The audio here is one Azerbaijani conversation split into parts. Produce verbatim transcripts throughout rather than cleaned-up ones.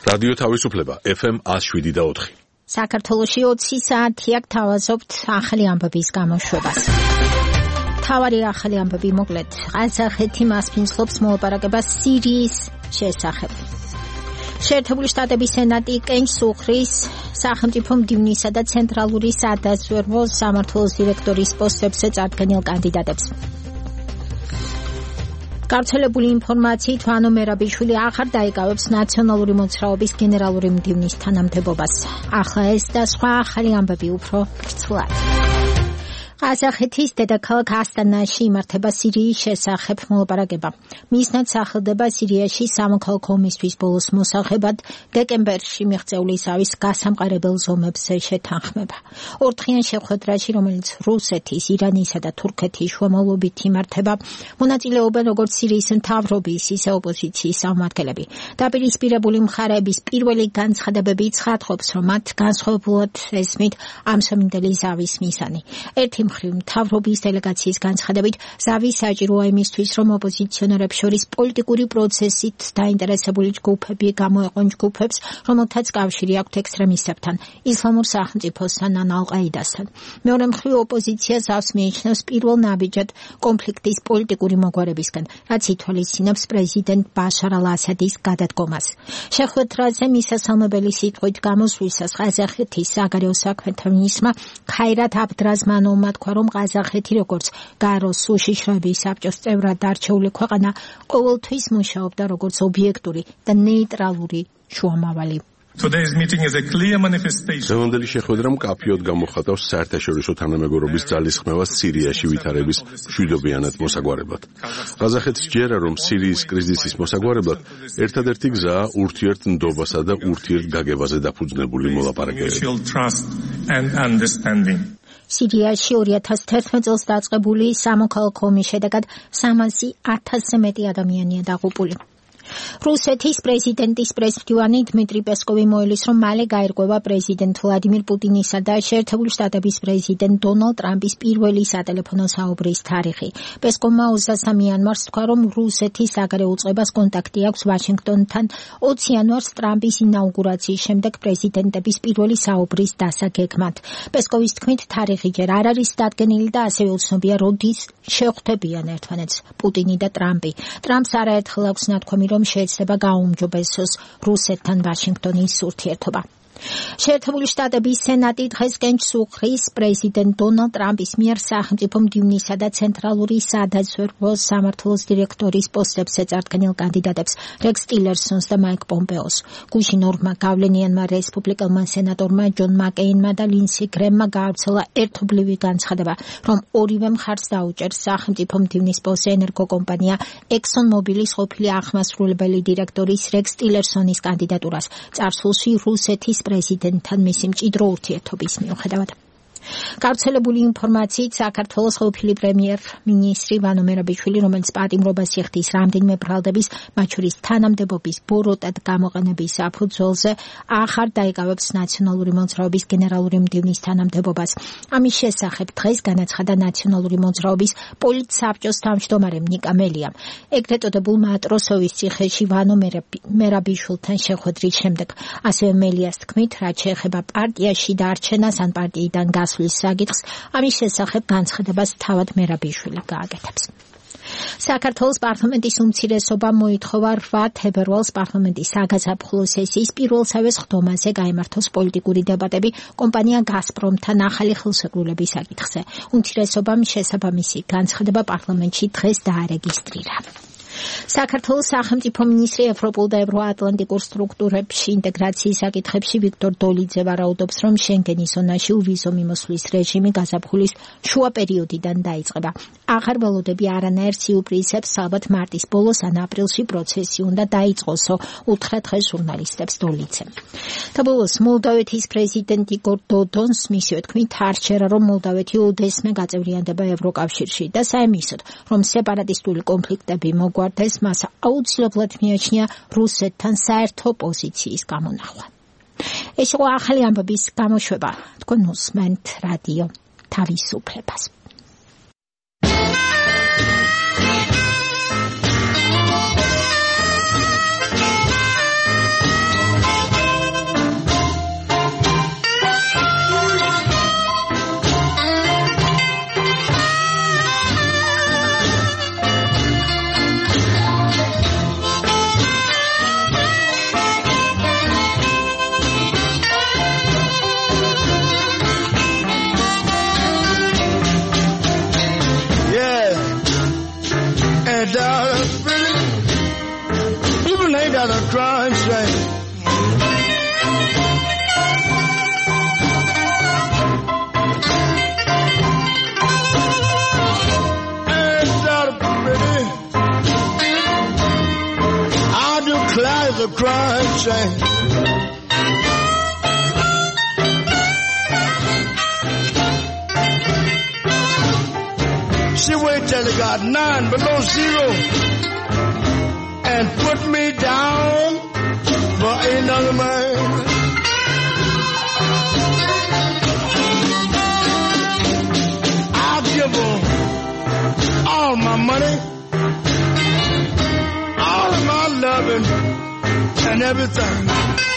რადიო თავისუფლება ეფ ემ one oh seven და four. საქართველოში ოცი საათია გთავაზობთ ახალი ამბების გამოშვებას. თავარი ახალი ამბები მოკლედ. ყაზახეთი მასპინძლობს მოლაპარაკებას სირიის შესახებ. შეერთებული შტატების სენატი კენჭს უხრის სახელმწიფო მდივნისა და ცენტრალური სადაზვერვო სამმართველოს დირექტორის პოსტებზე წარდგენილ კანდიდატებს. გავრცელებული ინფორმაციით ვანო მერაბიშვილი აღარ დაიკავებს ნაციონალური მოძრაობის გენერალური მდივნის თანამდებობას. ახლა ეს და სხვა ახალი ამბები უფრო ფრთულად. ყაზახეთის დედაქალაქ ასტანაში იმართება სირიის შესახებ მოლაპარაკება. მისნად სახელდება სირიაში სამოქალაქო ომისთვის ბოლოს მოსაღებად დეკემბერში მიღწეული ზავის გასამყარებელ ზომებზე შეთანხმება. ორდღიან შეხვედრაში, რომელიც რუსეთის, ირანისა და თურქეთის შუამავლობით იმართება, მონაწილეობენ როგორც სირიის მთავრობის, ისე ოპოზიციის წარმომადგენლები. დაპირისპირებული მხარეების პირველი განცხადებები ცხადყოფს, რომ მათ განსხვავებულად ესმით ამ სომინდელი ზავის მიზანი. ერთი მხრივ მთავრობის დელეგაციის განცხადებით ზავის საჭიროა იმისთვის, რომ ოპოზიციონერებს შორის პოლიტიკური პროცესით დაინტერესებული ჯგუფები გამოეყვნენ ჯგუფებს, რომელთაც კავშირი აქვთ ექსტრემისტებთან, ისლამურ სახელმწიფოსთან ან ალ-ყაიდასთან. მეორე მხრივ ოპოზიცია ზავს მიიჩნევს პირველ ნაბიჯად კონფლიქტის პოლიტიკური მოგვარებისგან, რაც ითვალისწინებს პრეზიდენტ ბაშარ ალ-ასადის გადადგომას. შეხვედრაზე მისასალმებელი სიტყვით გამოსვლისას ყაზახეთის საგარეო საქმეთა მინისტრმა ქაირათ აბდრაზმანოვმა თქვა, რომ ყაზახეთი როგორც გაროს უშიშროების საბჭოს წევრად არჩეული ქვეყანა ყოველთვის მუშაობდა როგორც ობიექტური და ნეიტრალური შუამავალი. დღევანდელი შეხვედრა მკაფიოდ გამოხატავს საერთაშორისო თანამეგობრობის ძალისხმევას სირიაში ვითარების მშვიდობიანად მოსაგვარებლად. ყაზახეთს ჯერა, რომ სირიის კრიზისის მოსაგვარებლად ერთადერთი გზაა ურთიერთნდობასა და ურთიერთგაგებაზე დაფუძნებული მოლაპარაკებები. სირიაში ორი ათას თერთმეტ წელს დაწყებული სამოქალაქო ომის შედეგად სამასი ათასზე მეტი ადამიანია დაღუპული. რუსეთის პრეზიდენტის პრესმდივანი დმიტრი პესკოვი მოელის, რომ მალე გაირკვევა პრეზიდენტ ვლადიმირ პუტინისა და შეერთებული შტატების პრეზიდენტ დონალდ ტრამპის პირველი სატელეფონო საუბრის თარიღი. პესკოვმა ოცდაათი იანვარს თქვა, რომ რუსეთის საგარეო უწყებას კონტაქტი აქვს ვაშინგტონთან. ოცი იანვარს ტრამპის ინაუგურაციის შემდეგ პრეზიდენტების პირველი საუბრის დასაგეგმად. პესკოვის თქმით, თარიღი ჯერ არ არის დადგენილი და ასევე უცნობია, როდის შეხვდებიან ერთმანეთს პუტინი და ტრამპი. ტრამპს არაერთხელ აქვს ნათქვამი, რომ შეიძლება გაუმჯობესოს რუსეთთან ვაშინგტონის ურთიერთობა. შეერთებული შტატების სენატი დღეს კენჭს უხრის პრეზიდენტ დონალდ ტრამპის მიერ სახელმწიფო მდივნისა და ცენტრალური სადაზვერვო სამმართველოს დირექტორის პოსტებზე წარდგენილ კანდიდატებს რეკს ტილერსონს და მაიკ პომპეოს. გუშინ ორმა გავლენიანმა რესპუბლიკელმა სენატორმა ჯონ მაკეინმა და ლინსი გრემმა გაავრცელა ერთობლივი განცხადება, რომ ორივე მხარს დაუჭერს სახელმწიფო მდივნის პოსტზე ენერგოკომპანია ექსონ მობილის ყოფილი აღმასრულებელი დირექტორის რეკს ტილერსონის კანდიდატურას წარსულში რუსეთის პრეზიდენტთან მისი მჭიდრო ურთიერთობის მიუხედავად. გავრცელებული ინფორმაციით საქართველოს ყოფილი პრემიერ-მინისტრი ვანო მერაბიშვილი, რომელიც პატიმრობას იხდის რამდენიმე ბრალდების, მათ შორის თანამდებობის ბოროტად გამოყენების საფუძველზე, ახარ დაიკავებს ნაციონალური მოძრაობის გენერალური მდივნის თანამდებობას. ამის შესახებ დღეს განაცხადა ნაციონალური მოძრაობის პოლიტსაბჭოს თავმჯდომარე ნიკა მელიამ. ეგრეთ წოდებულ მატროსოვის ციხეში ვანო მერაბიშვილთან შეხვედრის შემდეგ. ასევე მელიას თქმით, რაც შეეხება პარტიაში დარჩენას ან პარტიიდან გასვლის საკითხს, ამის შესახებ განცხადებას თავად მერაბიშვილი გააკეთებს. საქართველოს პარლამენტის უმცირესობამ მოითხოვა რვა თებერვალს პარლამენტის საგაზაფხულო სესიის პირველსავე სხდომაზე გაიმართოს პოლიტიკური დებატები კომპანია გაზპრომთან ახალი ხელშეკრულების საკითხზე. უმცირესობამ შესაბამისი განცხადება პარლამენტში დღეს დაარეგისტრირა. საქართველოს სახელმწიფო მინისტრი ევროპულ და ევროატლანტიკურ სტრუქტურებში ინტეგრაციის საკითხებში ვიქტორ დოლიძე ვარაუდობს, რომ შენგენის ზონაში უვიზო მიმოსვლის რეჟიმი გაზაფხულის შუა პერიოდიდან დაიწყება. აღარ ველოდები არანაირ სიურპრიზებს, ალბათ მარტის ბოლოს ან აპრილში პროცესი უნდა დაიწყოსო, უთხრა დღეს ჟურნალისტებს დოლიძემ. და ბოლოს მოლდავეთის პრეზიდენტ იგორ დოდონს მისივე თქმით არ შეერა, რომ მოლდავეთი უდესმე გაწევრიანდება ევროკავშირში და საიმისოდ, რომ სეპარატისტული კონფლიქტები მოგვარდება მას აუცილებლად მიაჩნია რუსეთთან საერთო პოზიციის გამონახვა. ეს იყო ახალი ამბების გამოშვება. თქვენ უსმენთ რადიო თავისუფლებას. And darling, pretty, people ain't got a crying shame. And darling, pretty, I do cries a crying shame. She waited till it got nine below zero and put me down for another man. I'll give her all my money, all of my loving and everything.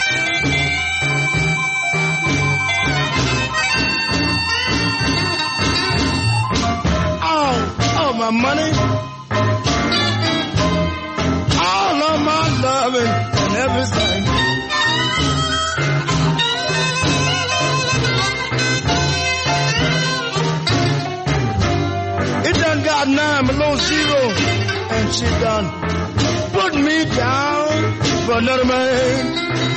My money, all of my loving and everything. It done got nine below zero, and she done put me down for another man.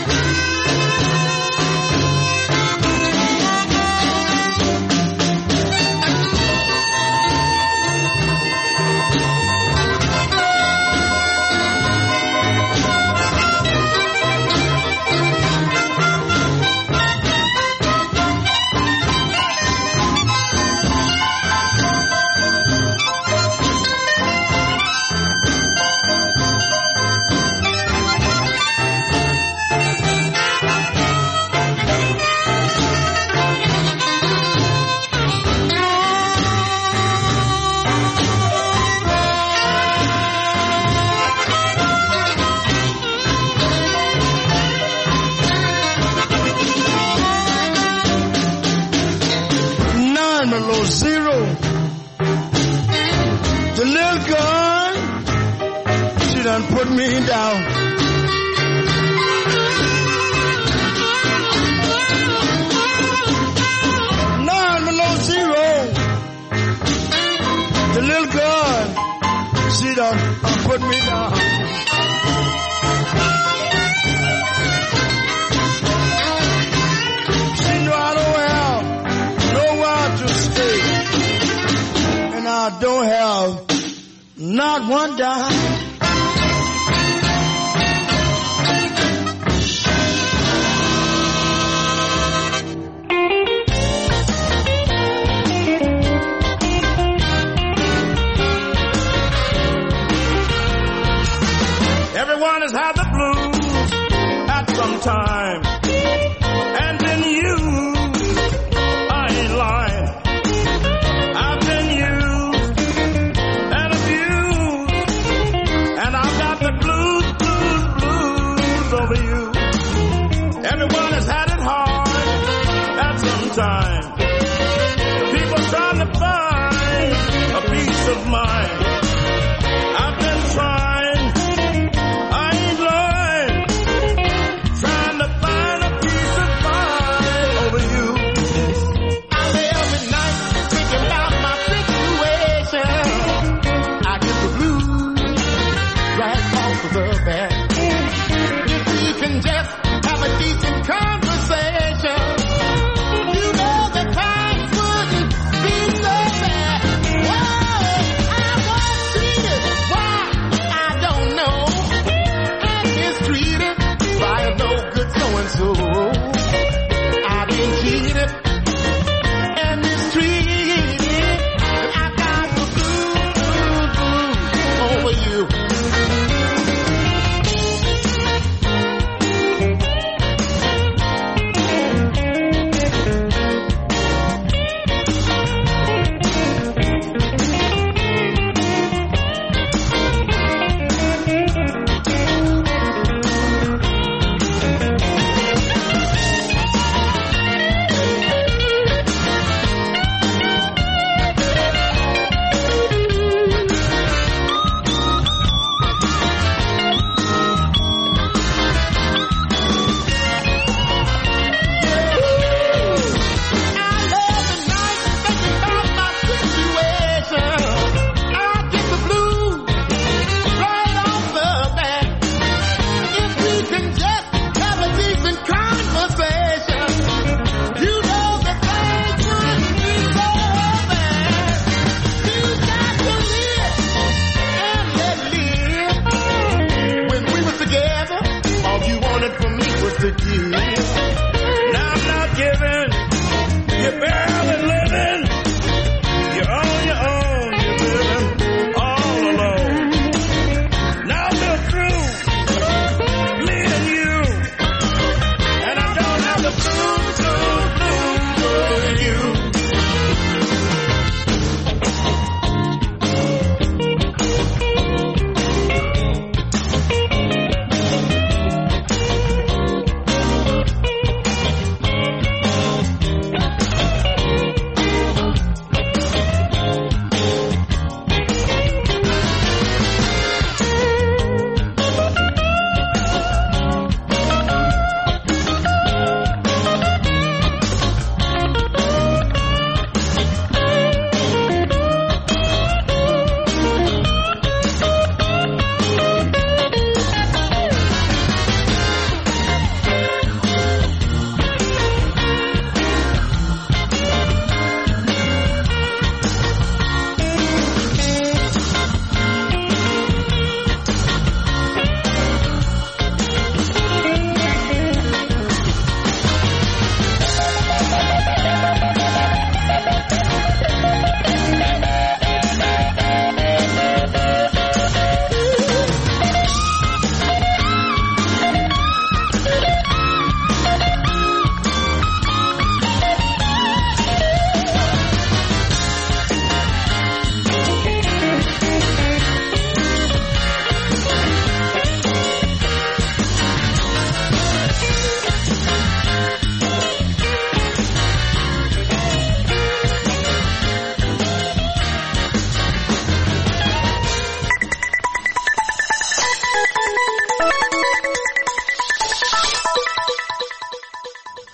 Zero. The little girl, she done put me down. Nine below zero. The little girl, she done put me down. She know I don't have nowhere to stay. I don't have not one dime. Everyone has had the blues at some time, and then you, I ain't lying. I've been used and abused, and I've got the blues, blues, blues over you. Everyone has had it hard at some time. People trying to find a peace of mind. I've been trying, I ain't lying, trying to find a peace of mind over you. I lay every night thinking about my situation. I get the blues right off the bat. If we can just have a decent conversation, you know the times wouldn't be so bad. Whoa, I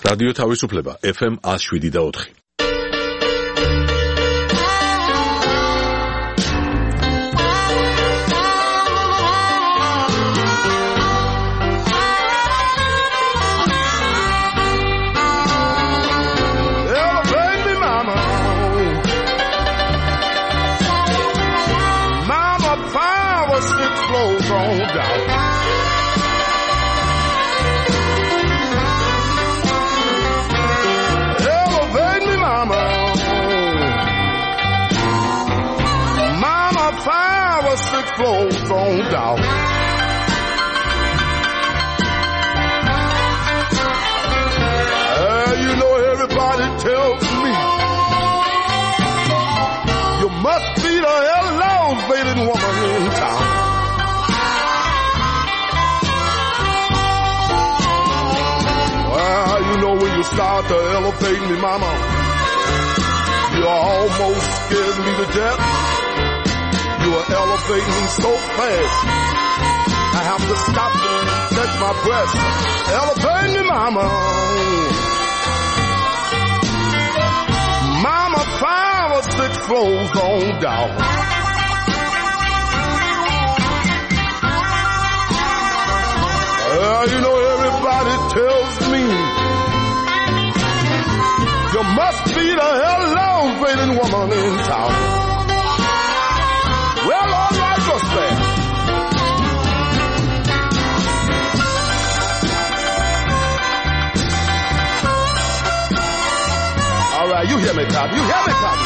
რადიო თავისუფლება ეფ ემ one oh seven და four. Flows on down. Uh, you know everybody tells me you must be the elevated woman in town. Well, you know when you start to elevate me, mama, you almost scared me to death. You are elevating so fast, I have to stop and catch my breath. Elevate me, mama. Mama, five or six floors on down. Well, you know everybody tells me you must be the elevating woman in town. Well, all right, just there. All right, you hear me, Cotton. You hear me, Cotton.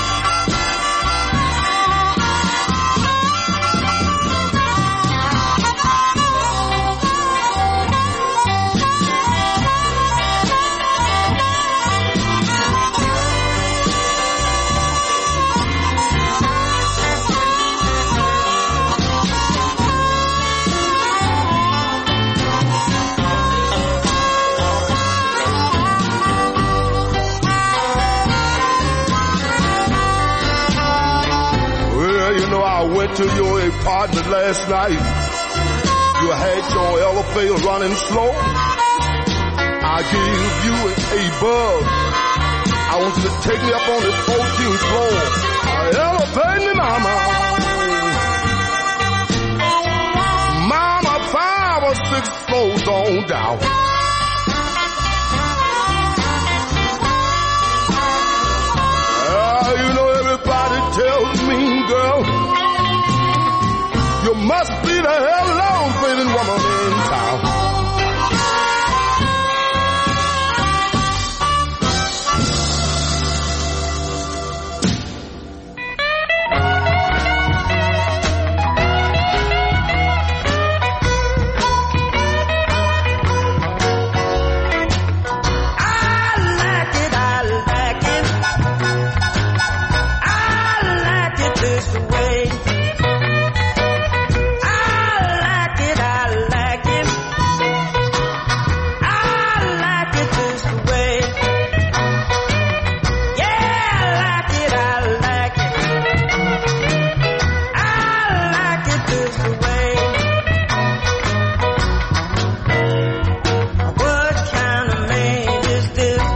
Went to your apartment last night. You had your elevator running slow. I gave you a bug. I want you to take me up on the fourteenth floor. Elevate me, mama. Mama, five or six floors on down. Uh, you know everybody tells me, girl, you must be the elevating woman in town.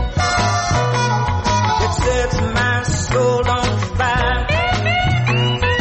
My soul on fire.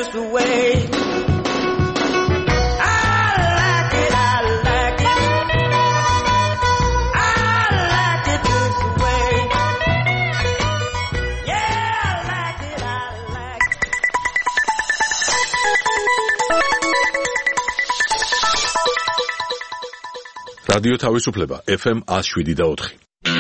this way. რადიო თავისუფლება ეფ ემ one oh seven და four.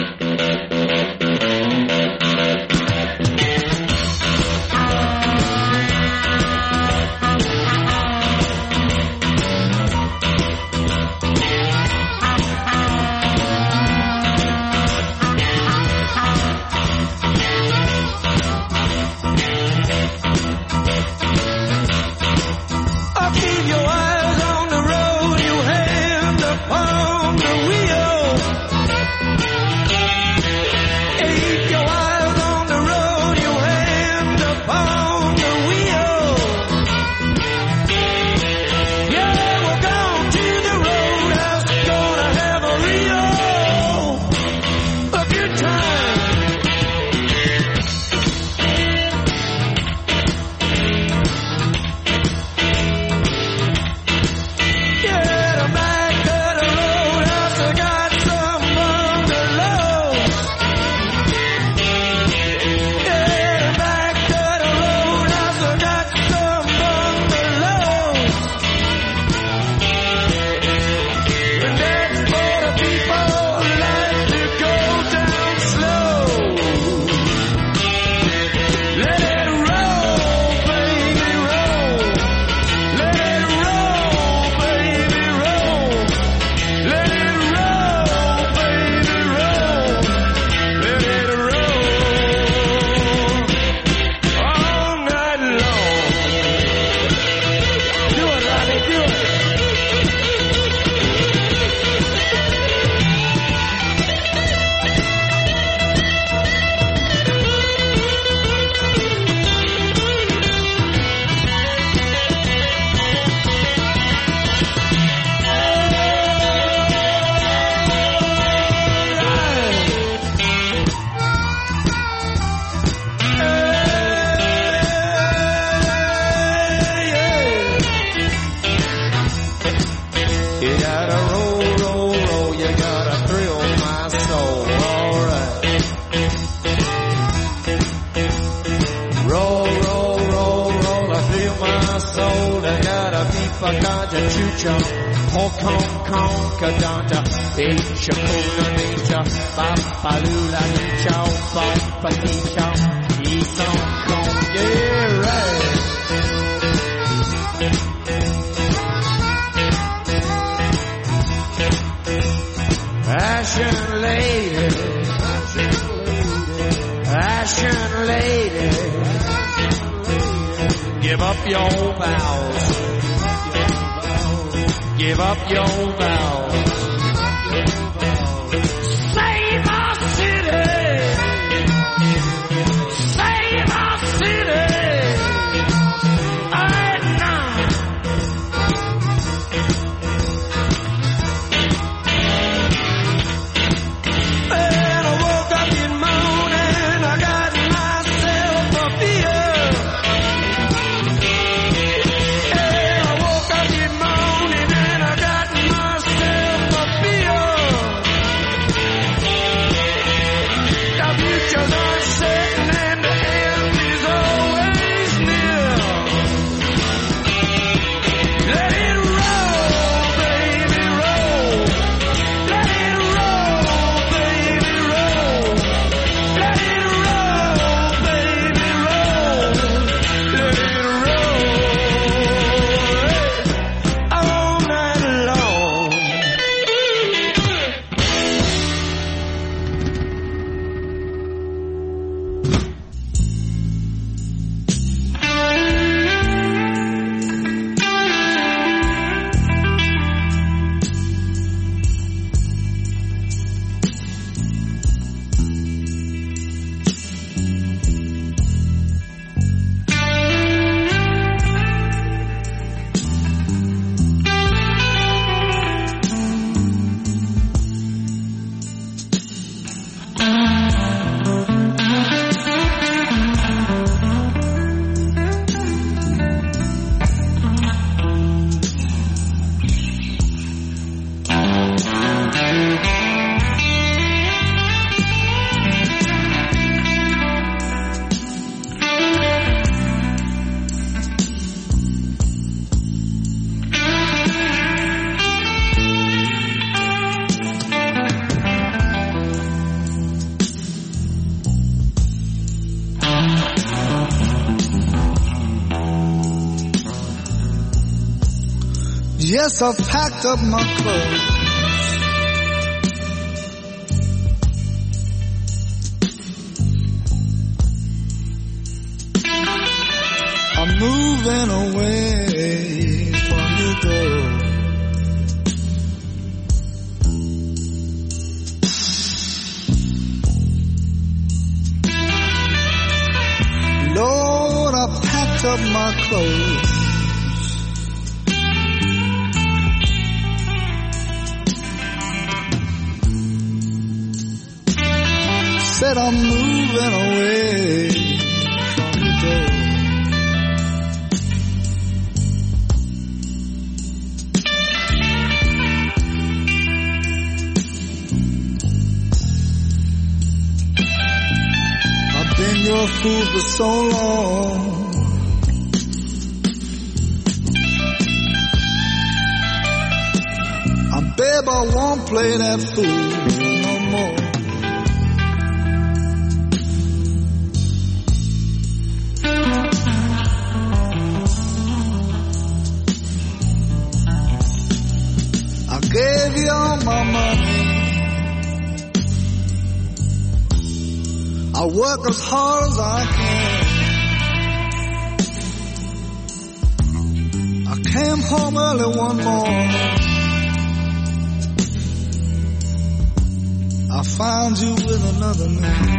Hong Kong, Kong, Kadanta, Big Shakuna Nature, Bapalula Nichao, Bapa Nichao, East Hong Kong, yeah, right. Fashion lady, fashion lady, give up your vows. Give up your vows. Save our city. Save our city. Right now. And I woke up in the morning, I got myself a beer. And I woke up in the morning, I got myself a Yes, I've packed up my clothes. I'm moving away from the door. Lord, I packed up my clothes. Said I'm moving away from the door. I've been your fool for so long. And babe, I won't play that fool no more. Gave you all my money. I work as hard as I can. I came home early one morning. I found you with another man.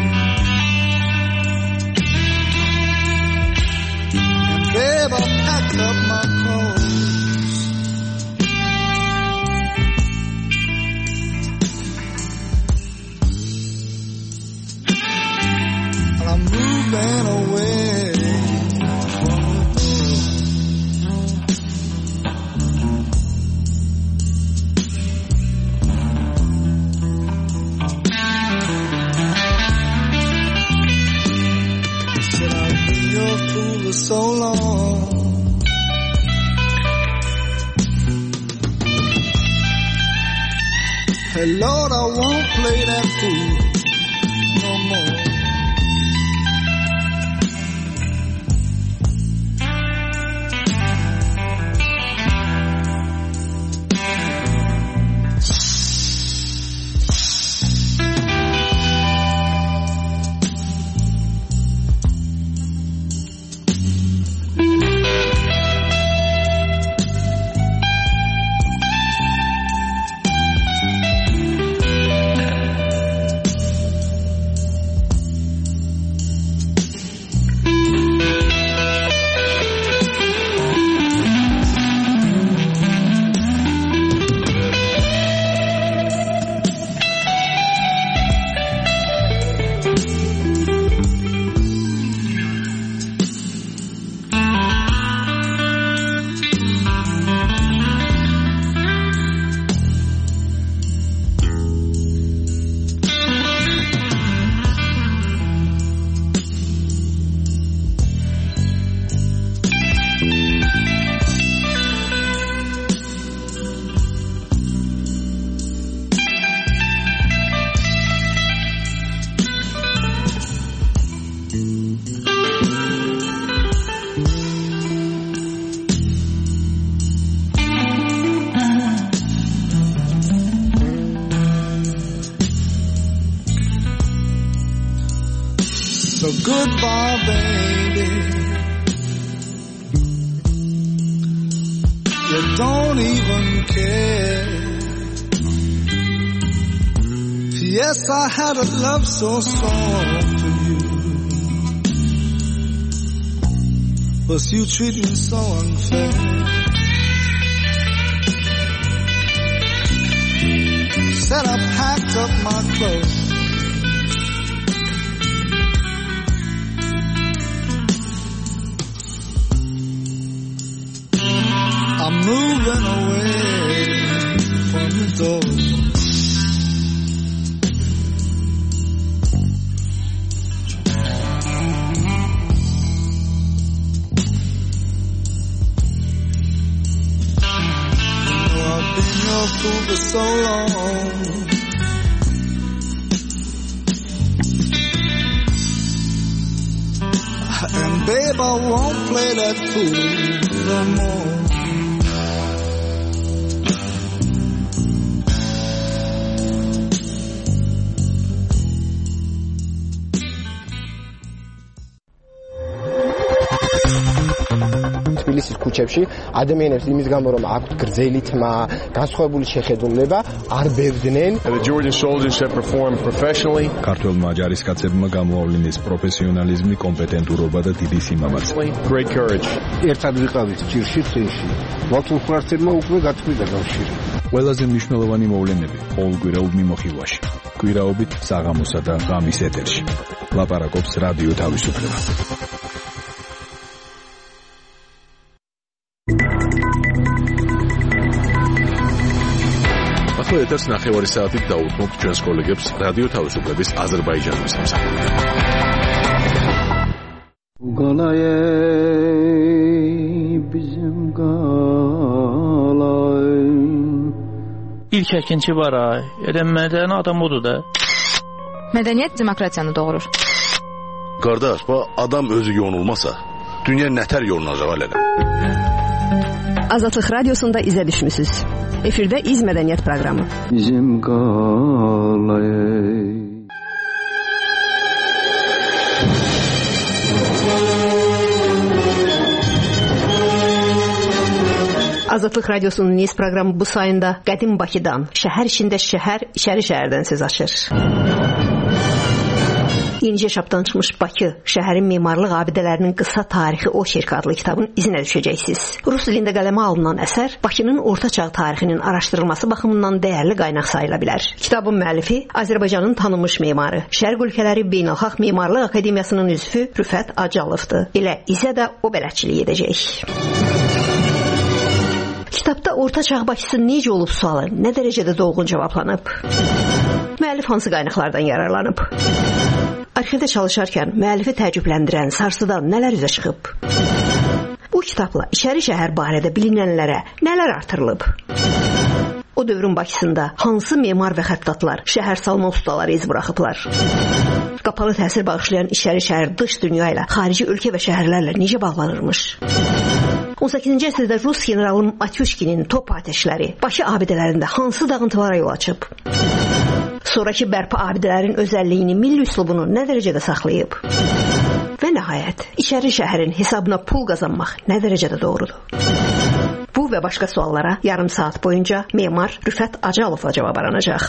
And babe, I packed up my clothes. I'm moving away from the said I've been your fool for so long. Hey Lord, I won't play that fool no more. So goodbye, baby. You don't even care. Yes, I had a love so strong for you, but you treat me so unfair. Said I packed up my clothes. I'm moving away from the door. You know I've been your fool for so long. And babe, I won't play that fool no more. თბილისის ქუჩებში ადამიანებს იმის გამო რომ აქვთ გრძელი თმა, განსხვავებული შეხედულება, არ ბევრდნენ. The Georgian soldiers have performed professionally. ქართველმა ჯარისკაცებმა გამოავლინეს პროფესიონალიზმი, კომპეტენტურობა და დიდი სიმამაცე. Great courage. ერთად ვიყავით ჭირში წინში. მართლმხრივმა უკვე გაწყვიტა კავშირი. ყველაზე მნიშვნელოვანი მოვლენები ყოველკვირეულ მიმოხილვაში. კვირაობით საღამოსა და ღამის ეთერში. ლაპარაკობს რადიო თავისუფლება. ახლა ეთერს ნახევარი საათით დაუთმობთ ჩვენს კოლეგებს რადიო თავისუფლების აზერბაიჯანის მსახურში. Galaye bizim galay. İlk ikinci var ay. Edem mədəni adam odur da. Mədəniyyət demokratiyanı doğurur. Qardaş, bu adam özü yonulmasa, dünya nətər yolunacaq hələ. Azadlıq Radiosunda izə düşmüsünüz. Efirdə İz Mədəniyyət proqramı. Bizim qalay. Azadlıq Radiosunun Niz proqramı bu sayında qədim Bakıdan, şəhər içində şəhər, içəri şəhərdən söz açır. İncə şapdan çıxmış Bakı, şəhərin memarlıq abidələrinin qısa tarixi Oçerk adlı kitabın izinə düşəcəksiniz. Rus dilində qələmə alınan əsər Bakının orta çağ tarixinin araşdırılması baxımından dəyərli qaynaq sayıla bilər. Kitabın müəllifi Azərbaycanın tanınmış memarı, Şərq ölkələri Beynəlxalq Memarlıq Akademiyasının üzvü Rüfət Acalovdur. Elə izə də o bələdçilik edəcək. Kitabda orta çağ Bakısı necə olub sualı nə dərəcədə dolğun cavablanıb? Müəllif hansı qaynaqlardan yararlanıb? Arxivdə çalışarkən müəllifi təəccübləndirən, sarsıdan nələr üzə çıxıb? Bu kitabla içəri şəhər barədə bilinənlərə nələr artırılıb? O dövrün Bakısında hansı memar və xəttatlar, şəhər salma ustaları iz buraxıblar? Qapalı təsir bağışlayan içəri şəhər dış dünya ilə, xarici ölkə və şəhərlərlə necə bağlanırmış? on səkkizinci əsrdə Rus generalı Matyushkinin top atəşləri Bakı abidələrində hansı dağıntılara yol açıb? Sonraki bərpa abidələrin özəlliyini, milli üslubunu nə dərəcədə saxlayıb? Və nəhayət, içəri şəhərin hesabına pul qazanmaq nə dərəcədə doğrudur? Bu və başqa suallara yarım saat boyunca memar Rüfət Acalovla cavab aranacaq.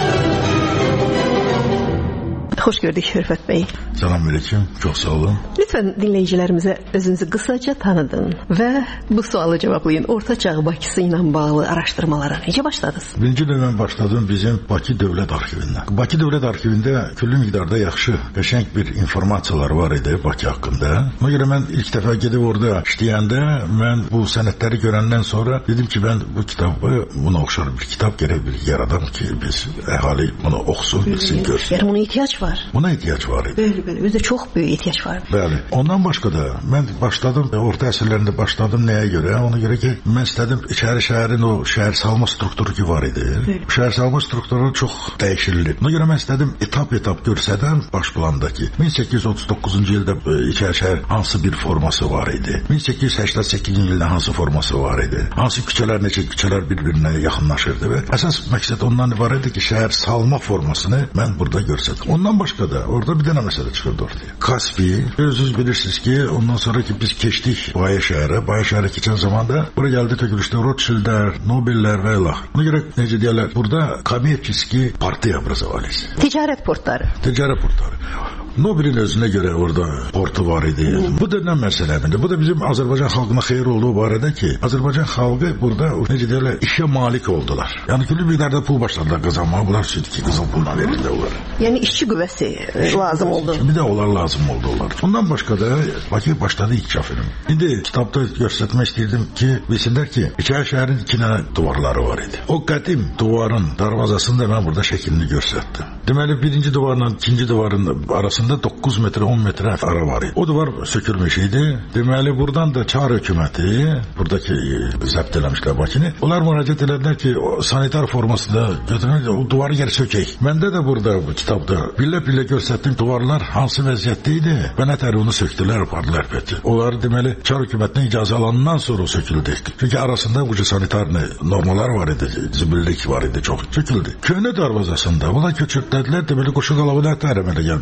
Xoş gördük Rüfət bəy. Salam aleyküm, çox sağ olun. Lütfən dinləyicilərimizə özünüzü qısaca tanıdın və bu sualı cavablayın. Orta çağ Bakısı ilə bağlı araşdırmalara necə başladınız? Birinci də mən başladım bizim Bakı Dövlət Arxivindən. Bakı Dövlət Arxivində külli miqdarda yaxşı, qəşəng bir informasiyalar var idi Bakı haqqında. Ona görə mən ilk dəfə gedib orada işləyəndə mən bu sənədləri görəndən sonra dedim ki, mən bu kitabı, buna oxşar bir kitab gərək bir yaradam ki, biz əhali bunu oxusun, bilsin, görsün. Yəni buna ehtiyac var. Buna ehtiyac var idi. Bəli, bəli, özdə çox böyük ehtiyac var. Bəli. Ondan başqa da mən başladım, orta əsrlərində başladım nəyə görə? Ona görə ki, mən istədim içəri şəhərin o şəhər salma strukturu ki var idi. Bəli. Şəhər salma strukturu çox dəyişildi. Ona görə mən istədim etap-etap görsədən baş plandakı min səkkiz yüz otuz doqquzuncu ildə içəri şəhər hansı bir forması var idi? min səkkiz yüz səksən səkkizinci ildə hansı forması var idi? Hansı küçələr, neçə küçələr bir-birinə yaxınlaşırdı və əsas məqsəd ondan ibarət idi ki, şəhər salma formasını mən burada görsədim. Ondan başqa da orada bir dənə məsələ çıxırdı ortaya. Kaspi, özünüz bilirsiniz ki, ondan sonra ki biz keçdik Baya şəhərə. Baya şəhərə keçən zaman da bura gəldi tökülüşdə Rothschildlər, Nobellər və ilax. Ona görə necə deyərlər, burada kommerçiski partiya obrazovались. Ticarət portları. Ticarət portları. Nobelin özünə görə orada portu var idi. Hmm. Bu da nə məsələdir? Bu da bizim Azərbaycan xalqına xeyir olduğu barədə ki, Azərbaycan xalqı burada necə deyirlər, işə malik oldular. Yəni külli miqdarda pul başladılar qazanmağa. Bunlar ki, qızıl pulla verildi onlara. Yəni işçi qüvvəsi lazım oldu. Bir də onlar lazım oldu onlar. Ondan başqa da Bakı başladı inkişaf edim. İndi kitabda göstərmək istəyirdim ki, bilsinlər ki, içəri şəhərin iki dənə divarları var idi. O qədim divarın darvazasında mən burada şəklini göstərdim. Deməli, birinci divarla ikinci divarın arasında doqquz metr, on metr ara var idi. O divar sökülmüş idi. Deməli, buradan da Çar hökuməti, buradakı zəbt eləmişlər Bakını. Onlar müraciət elədilər ki, o sanitar formasında götürmək, o divarı geri sökək. Məndə də burada bu kitabda billə-billə göstərdim divarlar hansı vəziyyətdə idi və nətər onu söktülər, apardılar pəti. Onlar deməli Çar hökumətindən icazə alandan sonra söküldü. Çünki arasında bu sanitar normalar var idi, zibillik var idi, çox söküldü. Köhnə darvazasında bunlar köçürdülər, deməli qoşu qalağı nətər əmələ gəldi. İki də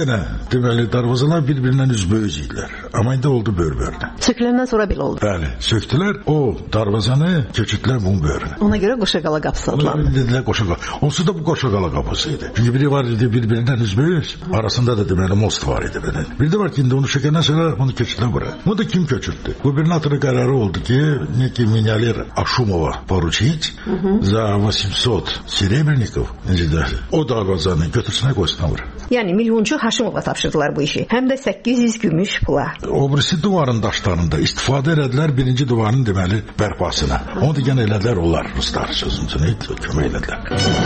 yenə deməli darvazalar bir-birindən üzbəüz idilər. Amma indi oldu bör-börünə. Söküləndən sonra belə oldu. Bəli, söktülər. O darvazanı keçirtdilər bunun börünə. Ona görə Qoşaqala qapısı adlandı. Onlar dedilər Qoşaqala. Onsuz da bu Qoşaqala qapısı idi. Çünki biri var idi bir-birindən üzbəüz. Arasında da deməli most var idi belə. Bir də var ki, indi onu sökəndən sonra bunu keçirtdilər bura. Bunu da kim köçürtdü? Gubernatorun qərarı oldu ki, некий Минялер Ашумова поручить за восемьсот серебряников o darvazanı götürsünə qoysunlar bura. Yəni milyonçu Haşimova tapşırdılar bu işi. Həm də səkkiz yüz gümüş pula. O birisi divarın daşlarında istifadə elədilər birinci divarın deməli bərpasına. Onu da yenə elədilər onlar ruslar sözünü kömək elədilər.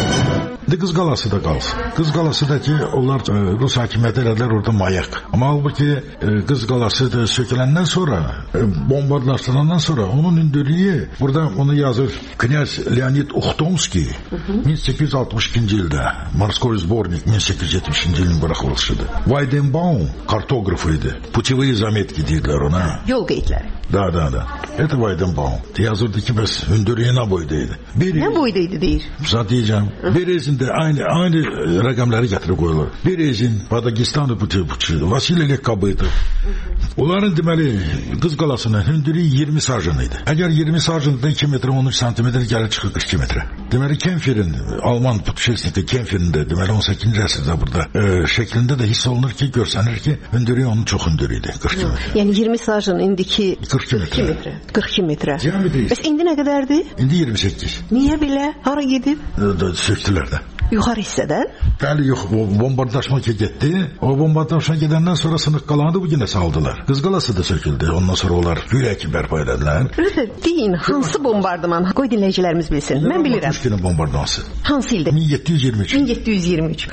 İndi Qız qalası da qalsın. Qız qalası da ki onlar e, Rus hakimiyyəti elədilər orada mayak. Amma halbuki e, Qız qalası da söküləndən sonra e, bombardlaşdırandan sonra onun hündürlüyü burada onu yazır Knyaz Leonid Uxtomskiy min səkkiz yüz altmış ikinci ildə Morskoy sbornik min səkkiz yüz yetmişinci ilin buraxılışıdır. Weidenbaum kartografı idi. Putevые заметки deyirlər ona. Yol qeydləri. Da da da. Это Weidenbaum. Yazırdı ki bəs hündürlüyü nə boydaydı? Bir nə boydaydı deyir. Zat diyeceğim. Bir ezinde aynı aynı rəqəmləri gətirib qoyulur. Bir ezin Padagistanı putu, Vasiliy Lekkabaytov. Onların deməli Qız qalasının hündürlüyü iyirmi sarjın idi. Əgər iyirmi sarjında iki metr on üç santimetr gəlir çıxır qırx iki metrə. Deməli Kempferin Alman putuşesniki Kempferin də deməli on səkkizinci əsrdə burada e, şəklində də hiss olunur ki, görsənir ki, hündürlüyü onun çox hündür idi. qırx iki metrə. Yəni iyirmi sarjın indiki qırx iki metrə. qırx iki metrə. Bəs indi nə qədərdir? İndi iyirmi səkkiz. Niyə belə? Hara gedib? Söktülər də. Yuxarı hissədən? Bəli, yox, o bombardlaşma ki getdi. O bombardlaşma gedəndən sonra sınıq qalanı bu yenə saldılar. Qız qalası da söküldü. Ondan sonra onlar ürəki bərpa elədilər. Rüfət, deyin, hansı bombardıman? Qoy dinləyicilərimiz bilsin. Mən bilirəm. Matuşkinin bombardımansı. Hansı ildə? min yeddi yüz iyirmi üç. min yeddi yüz iyirmi üç.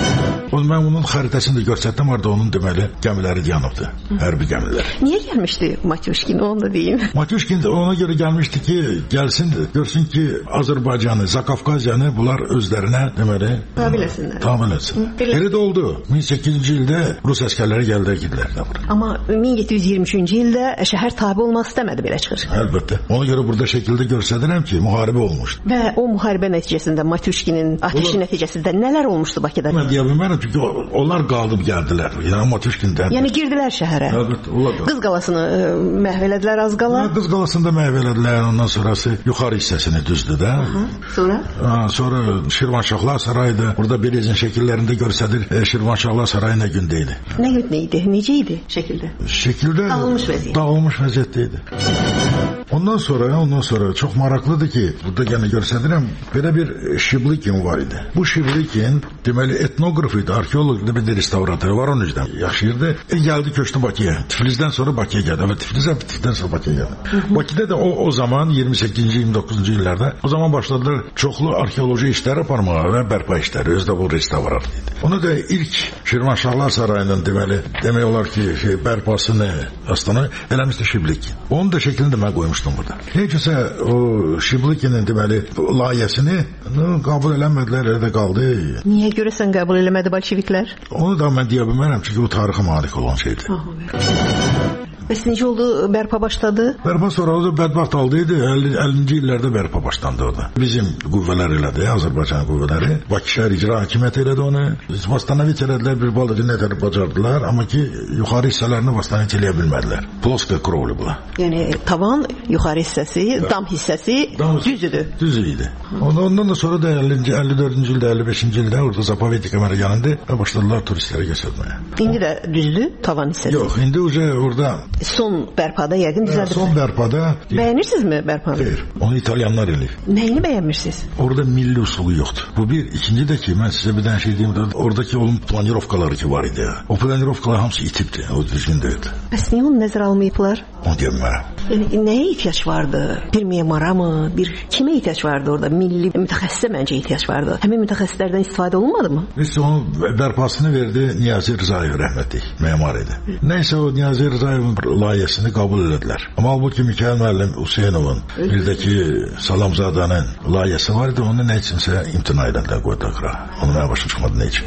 O, mən onun xəritəsini də göstərdim, orada onun deməli gəmiləri yanıbdı. Hərbi gəmilər. Niyə gəlmişdi Matuşkin? Onu da deyin. Matuşkin ona görə gəlmişdi ki, gəlsin, görsün ki, Azərbaycanı, Zakafkaziyanı bunlar özlərinə deməli tabil etsinlər. Tabil etsin. Elə də oldu. min səkkiz yüzüncü ildə Rus əsgərləri gəldilər, gidilər də bura. Amma min yeddi yüz iyirmi üçüncü ildə şəhər tabe olmaq istəmədi, belə çıxır. Əlbəttə. Ona görə burada şəkildə göstərirəm ki, müharibə olmuşdu. Və o müharibə nəticəsində Matuşkinin ateşi Onlar... nəticəsində nələr olmuşdu Bakıda? Mən deyə bilmərəm çünki onlar qalıb gəldilər. Yəni Matuşkindən. Yəni girdilər şəhərə. Əlbəttə, onlar. Qız qalasını ə, məhv elədilər az qala. Qız qalasını da məhv elədilər. Ondan sonrası yuxarı hissəsini düzdü də. Aha. Sonra? Ha, sonra Şirvanşahlar sarayı da burada Berezin şəkillərində göstərir. E, Şirvanşahlar sarayı nə gündə idi? Nə gündə idi? Necə idi şəkildə? Şəkildə dağılmış vəziyyətdə. Dağılmış vəziyyətdə idi. Ondan sonra, ondan sonra çox maraqlıdır ki, burada yenə göstərirəm, belə bir Şiblikin var idi. Bu Şiblikin deməli etnoqraf idi, arxeoloq idi, bir də restavratör var onun üzdən yaşayırdı. E, gəldi köçdü Bakıya. Tiflisdən sonra Bakıya gəldi. Və Tiflisə Tiflisdən sonra Bakıya gəldi. Hı -hı. Bakıda da o o zaman iyirmi səkkizinci iyirmi doqquzuncu illərdə o zaman başladılar çoxlu arxeoloji işlər aparmağa və bərpa işləri. Özdə bu restavrat idi. Onu da ilk Şirvanşahlar sarayının deməli demək olar ki, şey, bərpasını aslında eləmişdi Şiblik. Onun da şəklini də mən qoymuşdum burada. Heç olsa o Şiblikinin deməli layihəsini qəbul eləmədilər, elə qaldı. Niyə görəsən qəbul eləmədi bolşeviklər? Onu da mən deyə bilmərəm çünki bu tarixə malik olan şeydir. Bəs necə oldu, bərpa başladı? Bərpa sonra o da bədbaxt aldıydı. əllinci illərdə bərpa başlandı orada. Bizim qüvvələr elədi, Azərbaycan qüvvələri. Bakı şəhər icra hakimiyyəti elədi onu. Vastanovit elədilər, bir balaca nətər bacardılar, amma ki, yuxarı hissələrini vastanovit eləyə bilmədilər. Ploska krovlu bu. Yəni, tavan, yuxarı hissəsi, dam hissəsi düz idi. Düz idi. Ondan da sonra da əlli dördüncü ildə, əlli beşinci ildə orada Zapovednik əmələ yanında başladılar turistlərə göstərməyə. İndi də düzdür, tavan hissəsi? Yox, indi uca orada son bərpada yəqin düzəldir. Son bərpada. Bəyənirsinizmi bərpanı? Xeyr, onu İtalyanlar eləyir. Nəyini bəyənmirsiniz? Orada milli usulu yoxdur. Bu bir. İkinci də ki, mən sizə bir dənə şey deyim, oradakı onun planirovkaları ki var idi. O planirovkalar hamısı itibdir, o düzgün deyildi. Bəs niyə onu nəzərə almayıblar? Onu deyəm mən. Yəni, nəyə ihtiyac vardı? Bir memara mı? Bir kimə ihtiyac vardı orada? Milli mütəxəssisə məncə ihtiyac vardı. Həmin mütəxəssislərdən istifadə olunmadı mı? Neyse, onun bərpasını verdi Niyazi Rızayev rəhmətli, memar idi. Neyse, o Niyazi Rızayevin layihəsini qəbul elədilər. Amma halbuki Mikail müəllim Hüseynovun birdəki Salamzadənin layihəsi var idi, onu nə üçünsə imtina elədilər qoydular. Onu mənə başa çıxmadı nə üçün.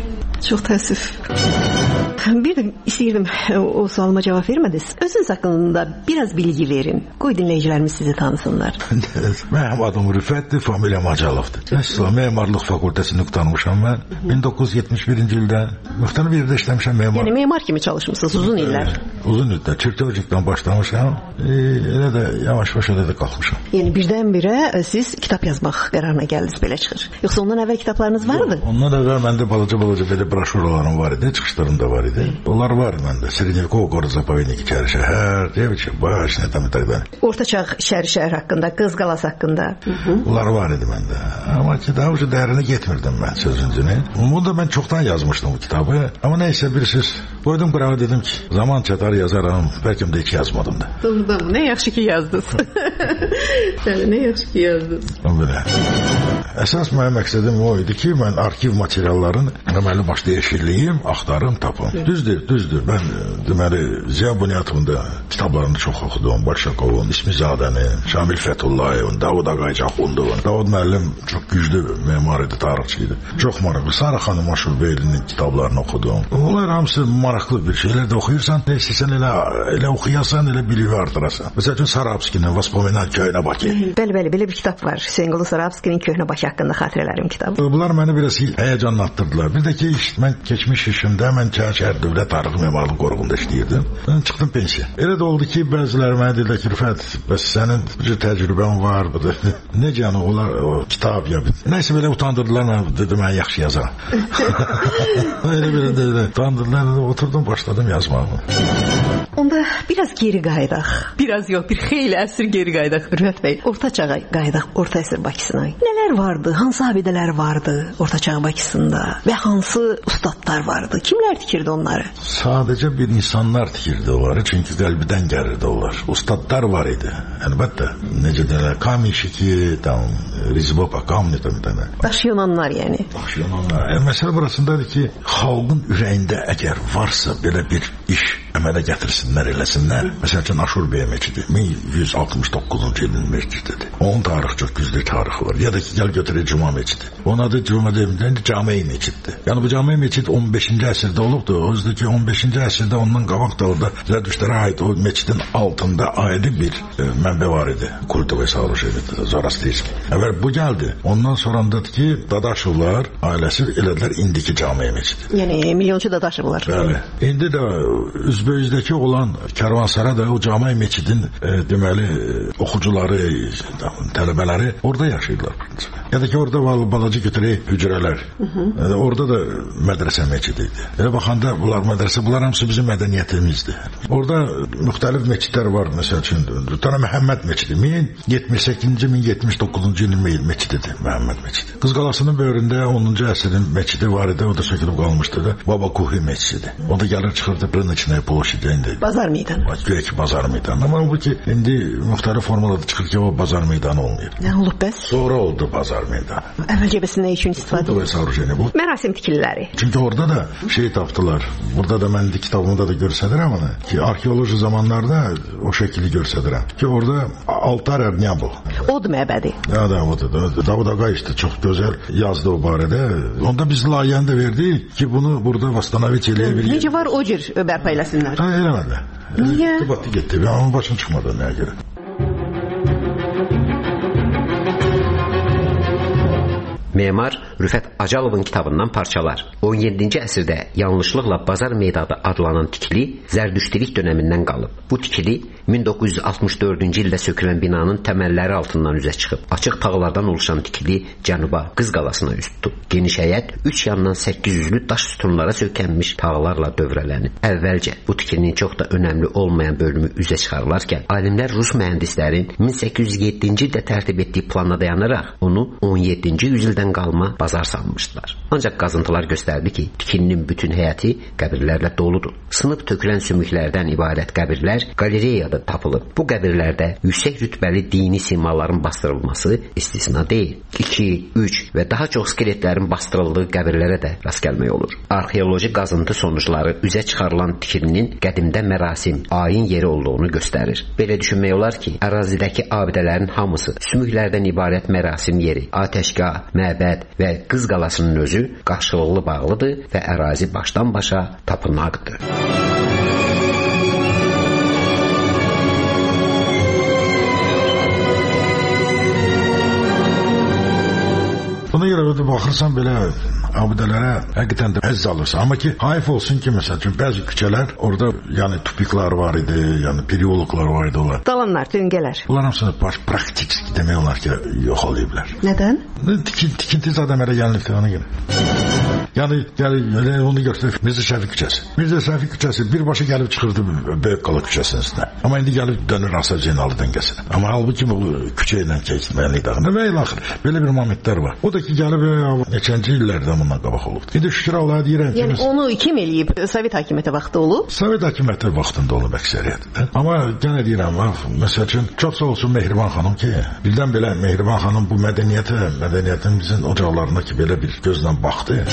Çox təəssüf. Bir də istəyirdim, o sualıma cavab vermədiniz. Özünüz haqqında biraz bilgi verin. Qoy dinləyicilərimiz sizi tanısınlar. Mənim adım Rüfətdir, familiyam Acalovdur. Mən memarlıq fakültəsini qurtarmışam mən. min doqquz yüz yetmiş birinci ildə müxtəlif yerdə işləmişəm memar. Yəni memar kimi çalışmısınız uzun illər? Uzun illər. Çirkövcükdən başlamışam. E, elə də yavaş-yavaş elə də qalxmışam. Yəni birdən-birə siz kitab yazmaq qərarına gəldiniz, belə çıxır. Yoxsa ondan əvvəl kitablarınız vardı? Ondan əvvəl məndə balaca-balaca belə broşuralarım var idi, çıxışlarım da var idi. Onlar var məndə. Srednyakovo qoroz zapovedniki İçəri şəhər, девочка, baş nə tam təqdən. Orta çağ İçəri şəhər haqqında, Qız qalası haqqında. Bunlar var idi məndə. Amma ki daha ucu dərinə getmirdim mən sözüncünü. Bunu da mən çoxdan yazmışdım bu kitabı. Amma nəysə bilirsiniz, qoydum qırağa dedim ki, zaman çatar yazaram. Bəlkə də heç yazmadım da. Doğrudan mı? Nə yaxşı ki yazdınız. Bəli, nə yaxşı ki yazdınız. Belə. Əsas mənim məqsədim o idi ki, mən arxiv materiallarını əməli başda yeşilliyim, axtarım, tapım. Düzdür, düzdür. Mən deməli Ziya Bunyatovun da kitablarını çox oxudum. Başakovun, İsmizadənin, Şamil Fətullayevin, Davud Ağaycaxundovun. Davud müəllim çox güclü memar idi, tarixçi idi. Çox maraqlı. Sara xanım Aşurbeylinin kitablarını oxudum. Onlar hamısı maraqlı bir şeylər də oxuyursan, neysə sən elə elə oxuyasan, elə biliyi artırasan. Məsələn, Sarabskinin Vospominat Köhnə Bakı. Bəli, bəli, belə bir kitab var. Hüseynqulu Sarabskinin Köhnə Bakı haqqında xatirələrim kitabı. Bunlar məni biraz həyəcanlatdırdılar. Bir də ki, mən keçmiş işimdə mən Çağşəhər Dövlət Tarix Memarlıq Qoruğunda işləyirdim. Mən çıxdım pensiya. Elə də oldu ki, bəziləri mənə dedilər ki, Rüfət, bəs sənin bir təcrübən var, budur. Necə yəni onlar o kitab ya. Nəysə belə utandırdılar, mən dedim mən yaxşı yazaram. Elə belə dedilər. Utandırdılar, oturdum, başladım yazmağa. Onda biraz geri qayıdaq. Biraz yox, bir xeyli əsr geri qayıdaq Rüfət bəy. Orta çağa qayıdaq, orta əsr Bakısına. Nələr vardı? Hansı abidələr vardı orta çağ Bakısında və hansı ustadlar vardı? Kimlər tikirdi onları? Sadəcə bir insanlar tikirdi onları, çünki qəlbidən gəlirdi onlar. Ustadlar var idi. Əlbəttə, necə deyirlər, Kamişiki, tam Rizbopa, Kamni tam tənə. Daş Yunanlar yəni. Daş Yunanlar. Yəni məsələ burasındadır ki, xalqın ürəyində əgər varsa belə bir iş əmələ gətirsinlər, eləsinlər. Məsəl üçün Aşurbeyə meçidi min yüz altmış doqquzuncu ilin meçididir. Onun tarixi çox güclü tarixi var. Ya da ki, gəl götürək Cuma meçidi. Onun adı Cuma deyildir, Cami meçiddir. Yəni bu Cami meçid on beşinci əsrdə olubdur. O yüzden ki on beşinci əsrdə ondan qabaq da orada Zərdüştlərə aid o meçidin altında ayrı bir e, mənbə var idi. Kultovoy Savruşevi, Zorasteyski. Əvvəl bu gəldi. Ondan sonrandadır ki, Dadaşovlar ailəsi elədilər indiki Cami meçidi. Yəni milyonçu Dadaşovlar. Bəli. İndi də Üzbeyizdəki olan Karvansara da o Cami meçidin e, deməli oxucuları, tələbələri orada yaşayırlar. Ya da ki orada balaca götürək hücrələr. E, orada da mədrəsə meçidi idi. Elə baxanda bunlar mədrəsə, bunlar hamısı bizim mədəniyyətimizdir. Orada müxtəlif meçidlər var. Məsəl üçün Tana Məhəmməd meçidi min yetmiş səkkizinci min yetmiş doqquzuncu ilin meçididir. Məhəmməd meçidi. Qız qalasının böyründə onuncu əsrin meçidi var idi. O da sökülüb qalmışdı da. Baba Kuhi meçidi. O da gəlir çıxırdı Brınıçnaya ploşidə indi. Bazar meydanı. Güya ki bazar meydanı. Amma bu ki indi müxtəlif formalarda çıxır ki o bazar meydanı olmuyor. Nə olub bəs? Sonra oldu bazar meydanı. Əvvəlcə bəs nə üçün istifadə olunur? Mərasim tikililəri. Çünki orada da şey tapdılar. Burada da mən kitabımda da göstərirəm onu. Ki arxeoloji zamanlarda o şəkili göstərirəm. Ki orada altar Ernyabul. Od məbədi. Ya da o da. Davud Ağay işte çox gözəl yazdı o barədə. Onda biz layihəni də verdik ki bunu burada Vastanoviç eləyə bilir. Necə var o cür bərpa eləsinlər? Ha, eləmədi. Niyə? Batı getdi. Onun başına çıxmadı nəyə görə. Memar Rüfət Acalovun kitabından parçalar. on yeddinci əsrdə yanlışlıqla Bazar meydanı adlanan tikili Zərdüştilik dönəmindən qalıb. Bu tikili min doqquz yüz altmış dördüncü ildə sökülən binanın təməlləri altından üzə çıxıb. Açıq tağlardan oluşan tikili cənuba Qız qalasına üz tutub. Geniş həyət üç yandan səkkiz yüzlü daş sütunlara sökənmiş tağlarla dövrələnib. Əvvəlcə bu tikilinin çox da önəmli olmayan bölümü üzə çıxarılarkən alimlər Rus mühəndislərin min səkkiz yüz yeddinci ildə tərtib etdiyi plana dayanaraq onu on yeddinci yüzildə qalma bazar sanmışdılar. Ancaq qazıntılar göstərdi ki, tikilinin bütün həyəti qəbirlərlə doludur. Sınıb tökülən sümüklərdən ibarət qəbirlər qalereyada tapılıb. Bu qəbirlərdə yüksək rütbəli dini simvolların bastırılması istisna deyil. iki, üç və daha çox skeletlərin bastırıldığı qəbirlərə də rast gəlmək olur. Arxeoloji qazıntı sonuçları üzə çıxarılan tikilinin qədimdə mərasim, ayin yeri olduğunu göstərir. Belə düşünmək olar ki, ərazidəki abidələrin hamısı sümüklərdən ibarət mərasim yeri, atəşgah, məbəd məbəd və Qız qalasının özü qarşılıqlı bağlıdır və ərazi başdan başa tapınaqdır. Buna görə də baxırsan belə abidələrə həqiqətən də həzz alırsan. Amma ki, hayf olsun ki, məsəl üçün bəzi küçələr orada yəni tupiklar var idi, yəni periologlar var idi onlar. Dalanlar, döngələr. Bunlar hamısını praktik demək olar ki, yox olayıblar. Nədən? Tikin, tikinti zaten elə gəlinibdir ona görə. Yəni, yəni onu göstərir Mirzə Şəfi küçəsi. Mirzə Şəfi küçəsi birbaşa gəlib çıxırdı Böyük Qala küçəsinin üstünə. Amma indi gəlib dönür Asaf Zeynalov döngəsinə. Amma halbuki bu küçə ilə keçməyəlik dağında və ilaxır. Belə bir momentlər var. O da ki, gəlib neçənci illərdən bundan qabaq olubdur. İndi şükür Allah'a deyirəm ki... Yəni onu kim eləyib? Sovet hakimiyyəti vaxtı olub? Sovet hakimiyyəti vaxtında olub əksəriyyətdə. Amma yenə deyirəm, məsəl üçün, çox sağ olsun Mehriban xanım ki, birdən belə Mehriban xanım bu mədəniyyətə, mədəniyyətimizin ocaqlarına ki, belə bir gözlə baxdı.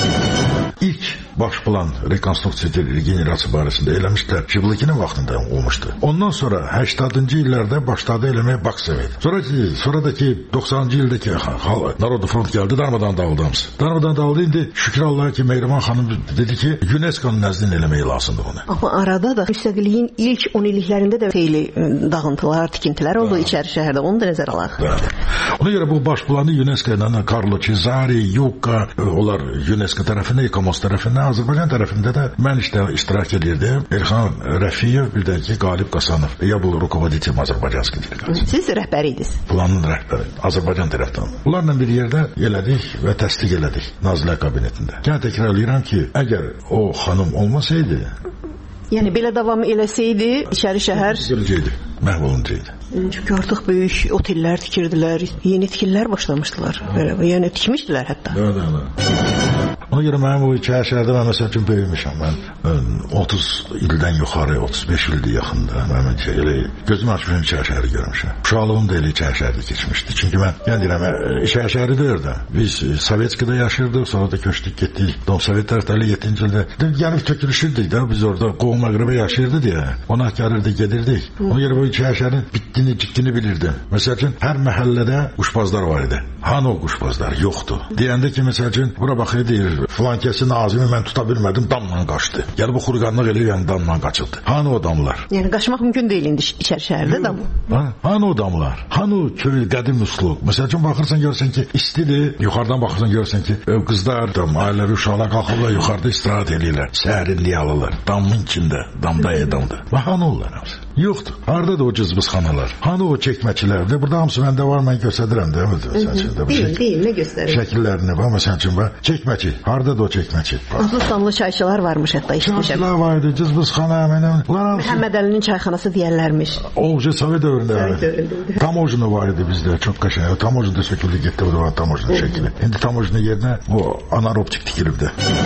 İlk baş plan rekonstruksiya regenerasiya barəsində eləmişlər. Şiblikinin vaxtında olmuşdu. Ondan sonra səksəninci illərdə başladı eləməyə Baksovet. Sonraki, sonradaki doxsanıncı ildəki Narodu Front gəldi, darmadan dağıldı hamısı. Darmadan dağıldı, indi şükür Allah'a ki, Mehriban xanım dedi ki, UNESCO'nun nəzdində eləməyə lazımdır bunu. Amma arada da müstəqilliyin ilk on illiklərində də xeyli dağıntılar, tikintilər oldu içəri şəhərdə. Onu da nəzərə alaq. Ona görə bu baş planı UNESCO ilə Carlo Cesari, Yuka, onlar UNESCO tərəfində, İKOMOS tərəfində, Azərbaycan tərəfində də mən işte iştirak edirdim. Elxan Rəfiyev, bir də ki, Qalib Qasanov. Ya bu rukovodитель Azərbaycanski delegasiya. Siz rəhbəri idiniz. Planın rəhbəri, Azərbaycan tərəfdən. Bunlarla bir yerdə elədik və təsdiq elədik Nazirlər Kabinetində. Yenə təkrarlayıram ki, əgər o xanım olmasaydı, yəni belə davam eləsəydi, içəri şəhər gələcəkdi, məhv olunacaqdı. Çünki artıq böyük otellər tikirdilər, yeni tikillər başlamışdılar. Yəni tikmişdilər hətta. Da, da, da. Ona görə mənim o iki şəhərdə mən məsəl üçün böyümüşəm. Mən otuz ildən yuxarı, otuz beş ildir yaxında. Mən elə gözüm açmışım iki şəhəri görmüşəm. Uşaqlığım da elə iki şəhərdə keçmişdi. Çünki mən, yəni deyirəm, iki şəhəri də orada. Biz Sovetskidə yaşırdıq, sonra da köçdük, getdik. Sovet tərəfləri yeddinci ildə. Yəni tökülüşürdük də, biz orada Qovul Məğribə yaşayırdı deyə. Ona gəlirdik, gedirdik. Ona görə bu iki şəhərin bitdini, ciddini bilirdim. Məsəl üçün, hər məhəllədə quşbazlar var idi. Hanı o quşbazlar? Yoxdur. Deyəndə ki, məsəl üçün, bura baxır deyir, filan kəsi Nazimi mən tuta bilmədim, damla qaçdı. Yəni bu xurqanlıq eləyir, yəni damla qaçırdı. Hanı o damlar? Yəni qaçmaq mümkün deyil indi içəri şəhərdə dam. Ha? Hanı o damlar? Hanı o köy, qədim üslub? Məsəl üçün baxırsan görsən ki, istidir. Yuxarıdan baxırsan görsən ki, qızlar, ailələri, uşaqlar qalxırlar, yuxarıda istirahət eləyirlər. Sərinliyi alırlar. Damın içində, damda edamda. Və hanı onlar hamısı? Yoxdur. Harada da o cızbızxanalar? Hanı o çəkməçilərdir? Burada hamısı məndə var, mən göstədirəm də. Deyil, deyil, nə göstərir? Şəkillərini var, məsəl üçün var. Çəkməçi. Harada da o çəkməçi? Adlı-sanlı çayçılar varmış hətta, işitmişəm. Çayçılar var idi, cızbızxana, mənim. Məhəmməd Əlinin çayxanası deyərlərmiş. Oğuzca Sovet dövründə. Tamojna var idi bizdə, çox qəşəng. Tamojna söküldü, getdi, bu da tamojna şəkili. İndi tamojna yerinə bu anaeroptik tikilibdi.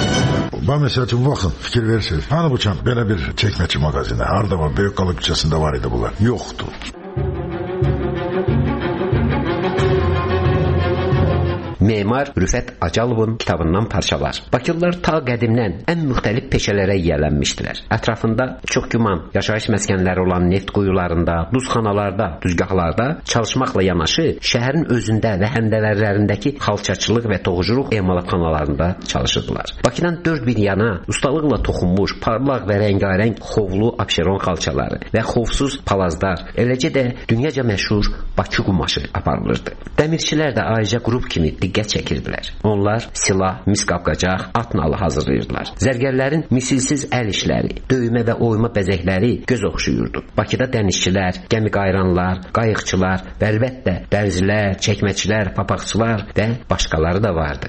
Ben mesela için bakın fikir verirsiniz. Hani bu çam böyle bir çekmeci magazini. Harada var? Böyük Qala küçəsində var idi bunlar. Yoktu. Memar Rüfət Acalovun kitabından parçalar. Bakılılar ta qədimdən ən müxtəlif peşələrə yiyələnmişdilər. Ətrafında çox güman yaşayış məskənləri olan neft quyularında, duzxanalarda, düzgahlarda çalışmaqla yanaşı, şəhərin özündə və həndəvərlərindəki xalçaçılıq və toxuculuq emalatxanalarında çalışırdılar. Bakıdan dörd bir yana ustalıqla toxunmuş, parlaq və rəngarəng xovlu abşeron xalçaları və xovsuz palazlar, eləcə də dünyaca məşhur Bakı qumaşı aparılırdı. Dəmirçilər də ayrıca qrup kimi diqqət çəkirdilər. Onlar silah, mis qapqacaq, at nalı hazırlayırdılar. Zərgərlərin misilsiz əl işləri, döymə və oyma bəzəkləri göz oxşuyurdu. Bakıda dənizçilər, gəmi qayranlar, qayıqçılar və əlbəttə dərzilər, çəkməçilər, papaqçılar və başqaları da vardı.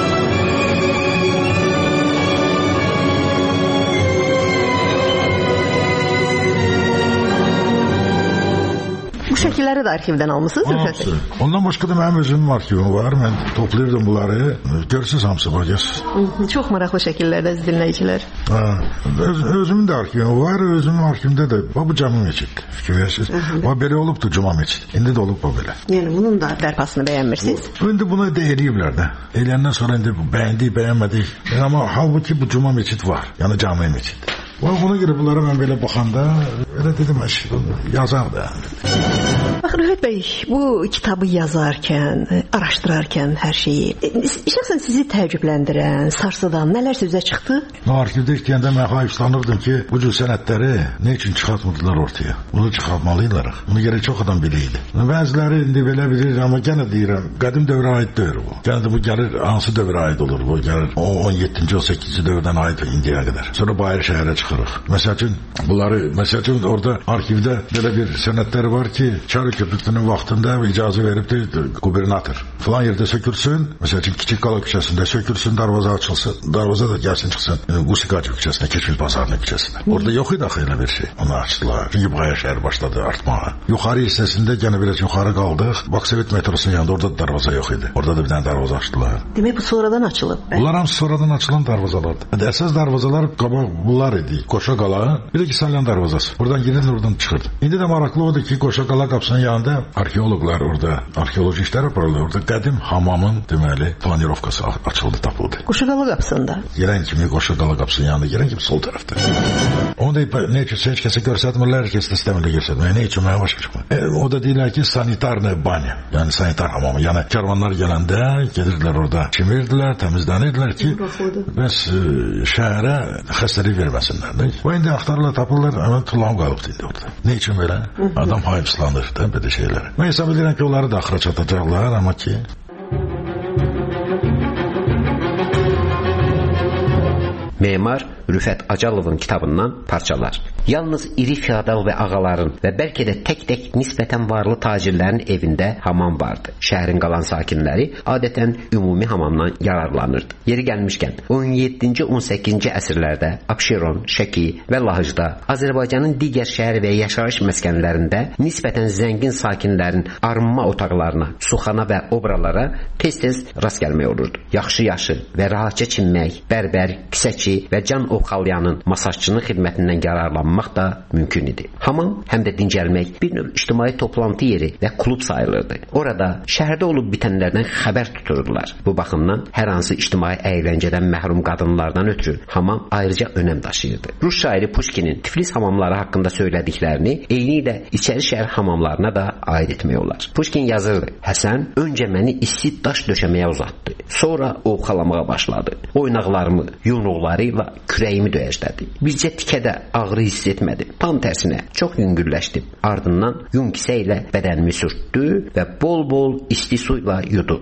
Bu şəkilləri də arxivdən almısınız, Rüfət? Ondan başqa da mənim özümün arxivim var. Mən toplayırdım bunları. Görürsünüz hamısı var. Çox maraqlı şəkillərdə dinləyicilər. Öz, özümün də arxivim var. Özümün arxivimdə də bu cami meçid. Fikir verirsiniz. O belə olubdu cuma meçid. İndi də olub bu belə. Yəni bunun da bərpasını bəyənmirsiniz? İndi bunu da eləyiblər də. Eləyəndən sonra indi bəyəndik, bəyənmədik. Yəni, amma halbuki bu cuma meçid var. Yəni cami meçid. Ona görə bunlara mən belə baxanda elə dedim, yazar da. Bax Rüfət bəy, bu kitabı yazarkən, araşdırarkən hər şeyi, şəxsən sizi təəccübləndirən, sarsıdan nələr sizə çıxdı? Arxivdə işləyəndə mən hayıflanırdım ki, bu cür sənədləri nə üçün çıxartmırdılar ortaya? Bunu çıxartmalıydılar. Bunu gərək çox adam bilirdi. Bəziləri indi belə bilir, amma yenə deyirəm, qədim dövrə aid deyil bu. Yenə də bu gəlir hansı dövrə aid olur? Bu gəlir on yeddinci on səkkizinci dövrdən aid indiyə qədər. Sonra bayır şəhərə çıxırıq. Məsəl üçün bunları, məsəl üçün orada arxivdə belə bir sənədlər var ki, Çar köprüsünün vaxtında icazə veribdir qubernator. Falan yerdə sökülsün, məsəl üçün Kiçik Qala küçəsində sökülsün, darvaza açılsın, darvaza da gəlsin çıxsın Qusikac küçəsinə, Keçmiş Bazarının küçəsinə. Orada yox idi axı elə bir şey. Onu açdılar. Çünki bayır şəhər başladı artmağa. Yuxarı hissəsində yenə biraz yuxarı qaldıq. Baksovet metrosunun yanında orada da darvaza yox idi. Orada da bir dənə darvaza açdılar. Demək bu sonradan açılıb. Bunlar hamısı sonradan açılan darvazalardır. Yəni əsas darvazalar qabaq bunlar idi. Qoşa Qala, bir də ki Salyan darvazası. Oradan girir, oradan çıxırdı. İndi də maraqlı odur ki, Qoşa Qala qapısının yanında arxeoloqlar orada arxeoloji işlər aparırlar. Orada qədim hamamın deməli planirovkası açıldı, tapıldı. Qoşa Qala qapısında. Gələn kimi Qoşa Qala qapısının yanında, gələn kimi sol tərəfdə. Onu da nə üçün heç kəsə göstərmirlər, heç kəs də istəmirlər göstərməyə. Nə üçün mənə başa çıxmır. E, o da deyirlər ki, sanitarna banya, yəni sanitar hamamı. Yəni karvanlar gələndə gedirdilər orada, çimirdilər, təmizlənirdilər ki, bəs şəhərə xəstəlik verməsinlər. O indi axtarırlar, tapırlar, amma tullam qalıbdı indi orada. Nə üçün belə? Adam hayıfslanır da belə şeylərə. Mən hesab edirəm ki, onları da axıra çatacaqlar, amma ki... Memar Rüfət Acalovun kitabından parçalar. Yalnız iri feodal və ağaların və bəlkə də tək-tək nisbətən varlı tacirlərin evində hamam vardı. Şəhərin qalan sakinləri adətən ümumi hamamdan yararlanırdı. Yeri gəlmişkən, on yeddinci on səkkizinci əsrlərdə Abşeron, Şəki və Lahıcda, Azərbaycanın digər şəhər və yaşayış məskənlərində nisbətən zəngin sakinlərin arınma otaqlarına, suxana və obralara tez-tez rast gəlmək olurdu. Yaxşı-yaşı və rahatca çinmək, bərbər, kisəçi və can ovxalayanın masajçının xidmətindən yararlanmaq da mümkün idi. Hamam həm də dincəlmək, bir növ ictimai toplantı yeri və klub sayılırdı. Orada şəhərdə olub bitənlərdən xəbər tuturdular. Bu baxımdan hər hansı ictimai əyləncədən məhrum qadınlardan ötürü hamam ayrıca önəm daşıyırdı. Rus şairi Pushkinin Tiflis hamamları haqqında söylədiklərini eyni ilə içəri şəhər hamamlarına da aid etmək olar. Pushkin yazırdı: Həsən öncə məni isti daş döşəməyə uzatdı. Sonra ovxalamağa başladı. Oynaqlarımı, yumruqlarıyla kürəyimi döyəclədi. Bircə tikədə ağrı hiss etmədim. Tam tərsinə çox yüngülləşdim. Ardından yun kisə ilə bədənimi sürtdü və bol-bol isti suyla yudu.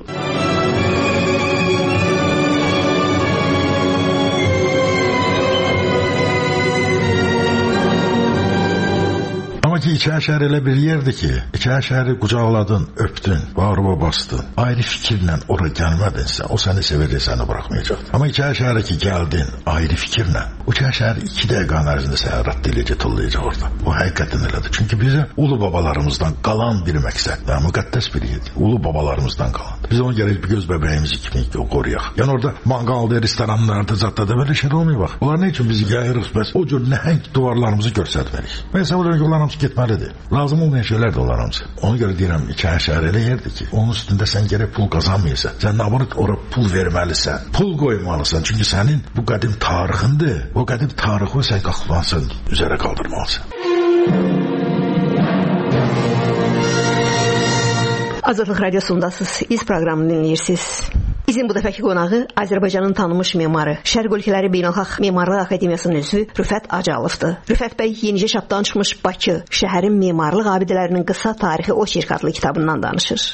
Ki İçəri şəhər elə bir yerdir ki, İçəri şəhəri qucaqladın, öpdün, bağrıma bastın, ayrı fikirlə ora gəlmədinsə, o səni sevir, səni buraxmayacaqdır. Amma İçəri şəhərə ki gəldin, ayrı fikirlə, o İçəri şəhəri iki dəqiqə ərzində səni rədd edəcək, tullayacaq orada. O həqiqətən elədir. Çünki bizə ulu babalarımızdan qalan bir məqsəd və müqəddəs bir yerdir. Ulu babalarımızdan qalan. Biz onu gərək bir göz bəbəyimizi kimi qoruyaq. Yəni orada manqalda, restoranlarda, zətdə belə şey olmuyor bax. Onlar nə üçün bizi yayırıq, bəs o cür nəhəng duvarlarımızı göstərmərik. Mən hesab edirəm ki, onlar hamısı getməlidir. Lazım olmayan şeylər də onlar hamısı. Ona görə deyirəm, İçəri şəhər elə yerdir ki, onun üstündə sən gərək pul qazanmayırsan. Sən nabanit ora pul verməlisən, pul qoymalısan. Çünki sənin bu qədim tarixindir. O qədim tarixi sən qalxmalısan, üzərə qaldırmalısan. Azadlıq Radiosundasınız. İz proqramını dinləyirsiniz. İzin bu dəfəki qonağı Azərbaycanın tanınmış memarı, Şərq ölkələri Beynəlxalq Memarlıq Akademiyasının üzvü Rüfət Acalovdur. Rüfət bəy yenicə çapdan çıxmış Bakı, şəhərin memarlıq abidələrinin qısa tarixi oçerk adlı kitabından danışır.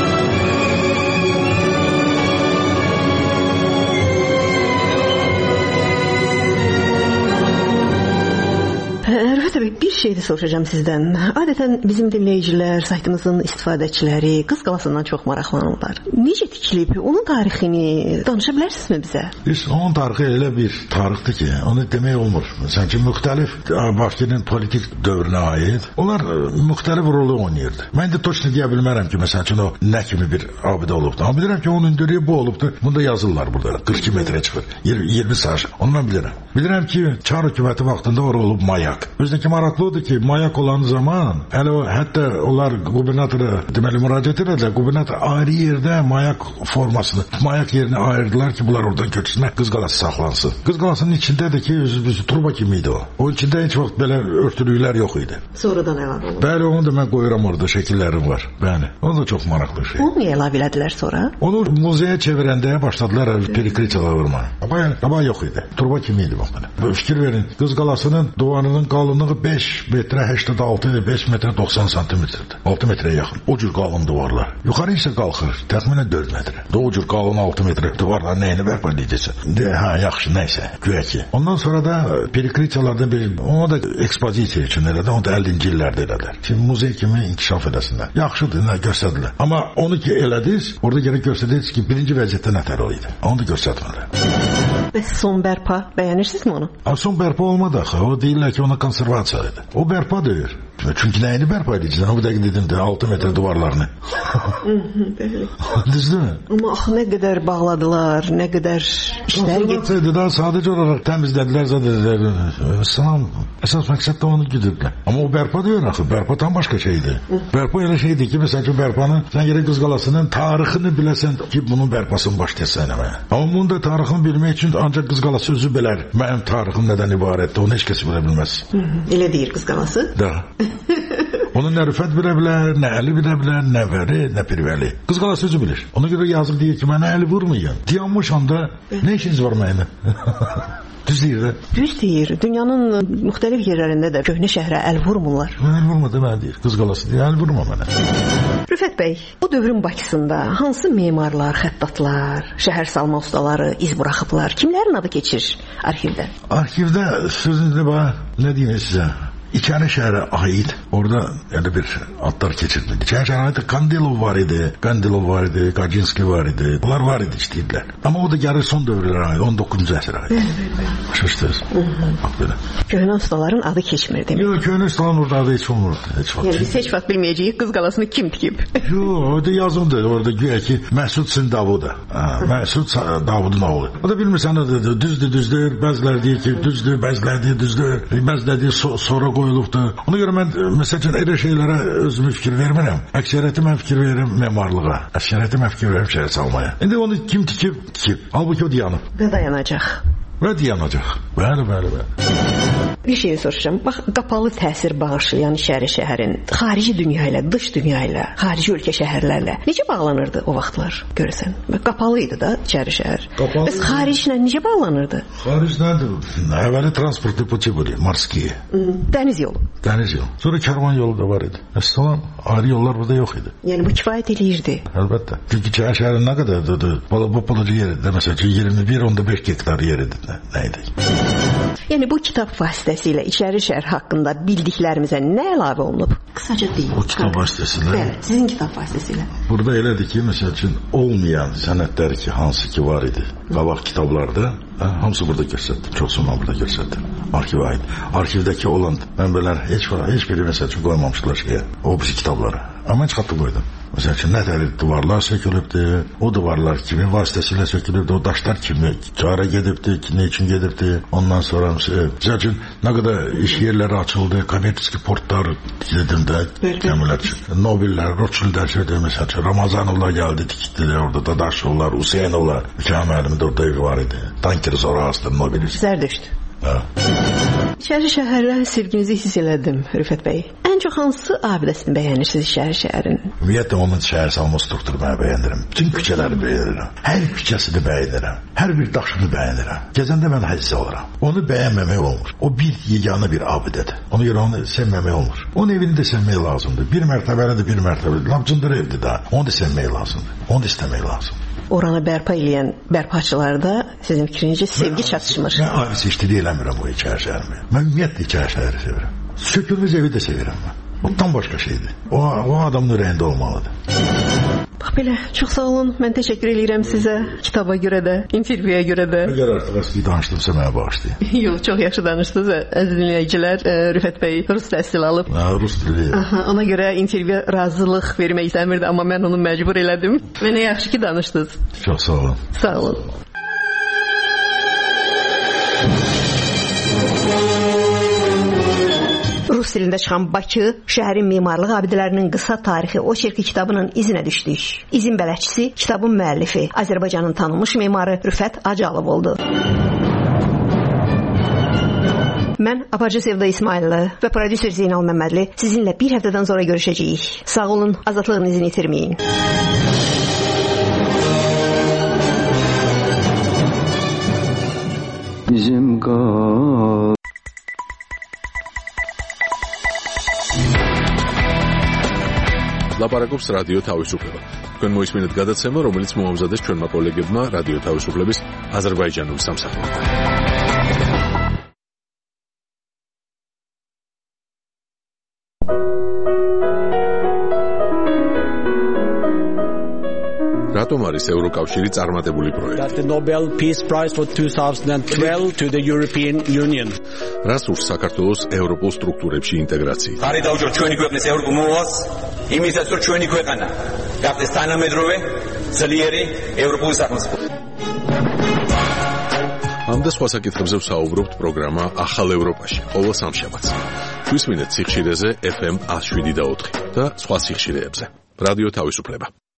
Rüfət bəy, bir şey də soruşacağım sizdən. Adətən bizim dinləyicilər, saytımızın istifadəçiləri Qız Qalasından çox maraqlanırlar. Necə tikilib? Onun tarixini danışa bilərsinizmi bizə? Biz, onun tarixi elə bir tarixdir ki, onu demək olmur. Sanki müxtəlif Bakının politik dövrünə aid, onlar müxtəlif rolu oynayırdı. Mən də точно deyə bilmərəm ki, məsəl üçün o nə kimi bir abidə olubdu. Amma bilirəm ki, onun hündürlüyü bu olubdu. Bunda yazırlar burada. qırx iki metrə çıxır. iyirmi saç. Ondan bilirəm. Bilirəm ki, Çar hökuməti vaxtında orada olub mayak. Özünə ki maraqlı odur ki, mayak olan zaman, hələ o, hətta onlar qubernatora deməli müraciət edədilər. Qubernator ayrı yerdə mayak formasını, mayak yerini ayırdılar ki, bunlar oradan köçsünlər, Qız Qalası saxlansın. Qız Qalasının içindədir ki, özü turba kimi idi o. O içində heç vaxt belə örtülüklər yox idi. Sonradan əlavə olundu. Bəli, onu da mən qoyuram orada, şəkillərim var. Bəli, o da çox maraqlı şey. Onu niyə əlavə elədilər sonra? Onu muzeyə çevirəndə başladılar perikritiyalar vurmağa. Amma amma yox idi. Turba kimi idi bax belə. Fikir verin, Qız Qalasının divarının qalınlığı beş metrə səksən altı idi, beş metrə doxsan santimetrdir. altı metrəyə yaxın. O cür qalın divarlar. Yuxarı isə qalxır, təxminən dörd metrə. O cür qalın altı metrə divarlar nəyini bərpa edəcəksən? De, hə, yaxşı, nəysə, güya ki. Ondan sonra da perikritiyalardan bir, onu da ekspozisiya üçün elədi, onu da əllinci illərdə elədilər. Şimdi muzey kimi inkişaf edəsinlər. Yaxşıdır, nə göstərdilər. Amma onu ki elədiniz, orada gərək göstərdiniz ki, birinci vəziyyətdə nətər o idi. Onu da göstərmədilər. Bəs son bərpa, bəyənirsinizmi onu? A, son bərpa olmadı axı. O deyirlər ki, ona konservasiya idi. O bərpa deyir. Çünki nəyini bərpa edəcəksən? O dəqiq dedim də altı metr divarlarını. Düzdür mü? Amma axı nə qədər bağladılar, nə qədər işlər getdi. Daha sadəcə olaraq təmizlədilər, zadədilər. Salam, əsas məqsəd də onu güdürdülər. Amma o bərpa deyir axı. Bərpa tam başqa şeydir. Bərpa elə şeydir ki, məsəl ki, bərpanın, sən gerək Qız Qalasının tarixini biləsən ki, bunun bərpasını başlayasan eləməyə. Amma bunun da tarixini bilmək üçün ancaq Qız Qalası özü bilər. Mənim tarixim nədən ibarətdir, onu heç kəs bilə bilməz. Elə deyir Qız Qalası? Da. Onun nə Rüfət bilə bilər, nə Əli bilə bilər, nə Vəli, nə Pirvəli. Qız Qalası özü bilir. Ona görə yazıq deyir ki, mənə Əli vurmayın. Dayanmış anda nə işiniz var mənə? Düz deyir də. Düz deyir. Dünyanın müxtəlif yerlərində də köhnə şəhrə əl vurmurlar. Əl vurmadı mənə deyir. Qız Qalası deyir, əl vurma mənə. Rüfət bəy, o dövrün Bakısında hansı memarlar, xəttatlar, şəhər salma ustaları iz buraxıblar? Kimlərin adı keçir arxivdə? Arxivdə sözünüzdə bax, nə deyim sizə? İçəri şəhərə aid orada yəni bir adlar keçirdi. İçəri şəhərə aid Kandilov var idi, Kandilov var idi, Kajinski var idi. Bunlar var idi işləyirlər. Amma o da gəlir son dövrlərə aid, on doqquzuncu əsrə aid. Başa Bax belə. Köhnə ustaların adı keçmir demək. Yox, köhnə ustaların orada adı heç olmur. Heç vaxt. Yəni biz heç vaxt bilməyəcəyik Qız Qalasını kim tikib. Yox, orada yazıldı. Orada güya ki Məsud Sindavud. Məsud Davudun oğlu. O da bilmirsən nədir? Düzdür, düzdür. Bəziləri deyir ki, düzdür, bəziləri deyir düzdür. Bəziləri deyir so sonra qoyulubdur. Ona görə mən məsələn elə şeylərə özümü fikir vermirəm. Əksəriyyəti mən fikir verirəm memarlığa. Əksəriyyəti mən fikir verirəm şəhər salmaya. İndi onu kim tikib, tikib. Halbuki o dayanıb. Və dayanacaq. Və dayanacaq. Bəli, bəli, bəli. Bir şey soruşacağım. Bax, qapalı təsir bağışlayan şəhəri şəhərin xarici dünya ilə, dış dünya ilə, xarici ölkə şəhərlərlə necə bağlanırdı o vaxtlar görəsən? Qapalı idi da şəhəri şəhər. Bəs xariclə necə bağlanırdı? Xaricdən əvvəli transportlu puti были, морские. Dəniz yolu. Dəniz yolu. Sonra karvan yolu da var idi. Əslən ayrı yollar burada yox idi. Yəni bu kifayət eləyirdi. Əlbəttə. Çünki şəhər şəhərin nə qədərdir? Bu balaca yerdə məsələn iyirmi bir on beş hektar yer idi. Nə idi? Yəni bu kitab vasitəsilə İçəri şəhər haqqında bildiklərimizə nə əlavə olunub? Qısaca deyin. O kitab vasitəsilə? Bəli, sizin kitab vasitəsilə. Burada elədir ki, məsəl üçün olmayan sənədlər ki, hansı ki var idi qabaq kitablarda, hə, hamısı burada göstərdim. Çoxsunu burada göstərdim. Arxivə aid. Arxivdəki olan mənbələr heç var, heç biri məsəl üçün qoymamışdılar şeyə, o birisi kitablara. Amma heç xatlı qoydum. Məsəl üçün, nə tər divarlar sökülübdür, o divarlar kimin vasitəsilə sökülübdür, o daşlar kimi cara gedibdir, ki, ne üçün gedibdir, ondan sonra məsəl üçün, nə qədər iş yerləri açıldı, kommersiya portlar dedim də, gəmilər üçün, Nobellər, Rothschildlər söydü, məsəl üçün, Ramazanovlar gəldi, tikdilər orada, Dadaşovlar, Hüseynovlar, mükəmməlim də orada ev var idi, tankeri sonra astır, Nobel. Zərdüşt. İçəri şəhərlə sevginizi hiss elədim, Rüfət bəy. Ən çox hansı abidəsini bəyənirsiniz İçəri şəhərin? Ümumiyyətlə onun şəhər salma strukturu mən bəyənirəm. Bütün küçələri bəyənirəm. Hər küçəsini bəyənirəm. Hər bir daşını bəyənirəm. Gəzəndə mən həzzi olaram. Onu bəyənməmək olmur. O bir yeganə bir abidədir. Ona görə onu sevməmək olmur. Onun evini də sevmək lazımdır. Bir mərtəbəlidir, bir mərtəbəlidir. Lamcındır evdir də. Onu da sevmək lazımdır. Onu da istəmək lazımdır. Oranı bərpa edən bərpaçılarda sizin fikrincə sevgi çatışmır. Mən ayrı seçdiliyi eləmirəm o İçəri şəhərimi. Mən ümumiyyətlə İçəri şəhəri sevirəm. Sökülmüş evi də sevirəm mən. O tam başqa şeydir. O, o adamın ürəyində olmalıdır. Bax belə, çox sağ olun. Mən təşəkkür edirəm sizə, kitaba görə də, intervyuya görə də. Əgər artıq əski danışdımsa mənə bağışlayın. Yox, çox yaxşı danışdınız. Əziz dinləyicilər, Rüfət bəy rus təhsil alıb. Hə, rus dili. Aha, ona görə intervyuya razılıq vermək istəmirdi, amma mən onu məcbur elədim. Mənə yaxşı ki danışdınız. Çox sağ olun. Sağ olun. rus dilində çıxan Bakı, şəhərin memarlıq abidələrinin qısa tarixi oçerki kitabının izinə düşdük. İzin bələdçisi, kitabın müəllifi, Azərbaycanın tanınmış memarı Rüfət Acalov oldu. Mən Aparıcı Sevda İsmailli və prodüser Zeynal Məmmədli sizinlə bir həftədən sonra görüşəcəyik. Sağ olun, azadlığın izini itirməyin. Bizim qal ლაპარაკობს რადიო თავისუფლება. თქვენ მოისმინეთ გადაცემა, რომელიც მოამზადეს ჩვენმა კოლეგებმა რადიო თავისუფლების აზერბაიჯანულ სამსახურში. რატომ არის ევროკავშირი წარმატებული პროექტი? That the Nobel Peace Prize for twenty twelve to the European Union. რას ურს საქართველოს ევროპულ სტრუქტურებში ინტეგრაცია? ხარი დაუჯერ ჩვენი ქვეყნის ევროპულ მოვალს, იმისაც რომ ჩვენი ქვეყანა გახდეს თანამედროვე, ძლიერი ევროპული სახელმწიფო. ამ და სხვა საკითხებზე ვსაუბრობთ პროგრამა ახალ ევროპაში, ყოველ სამშაბათს. გვისმინეთ სიხშირეზე ეფ ემ one oh seven და ოთხი და სხვა სიხშირეებზე. რადიო თავისუფლება.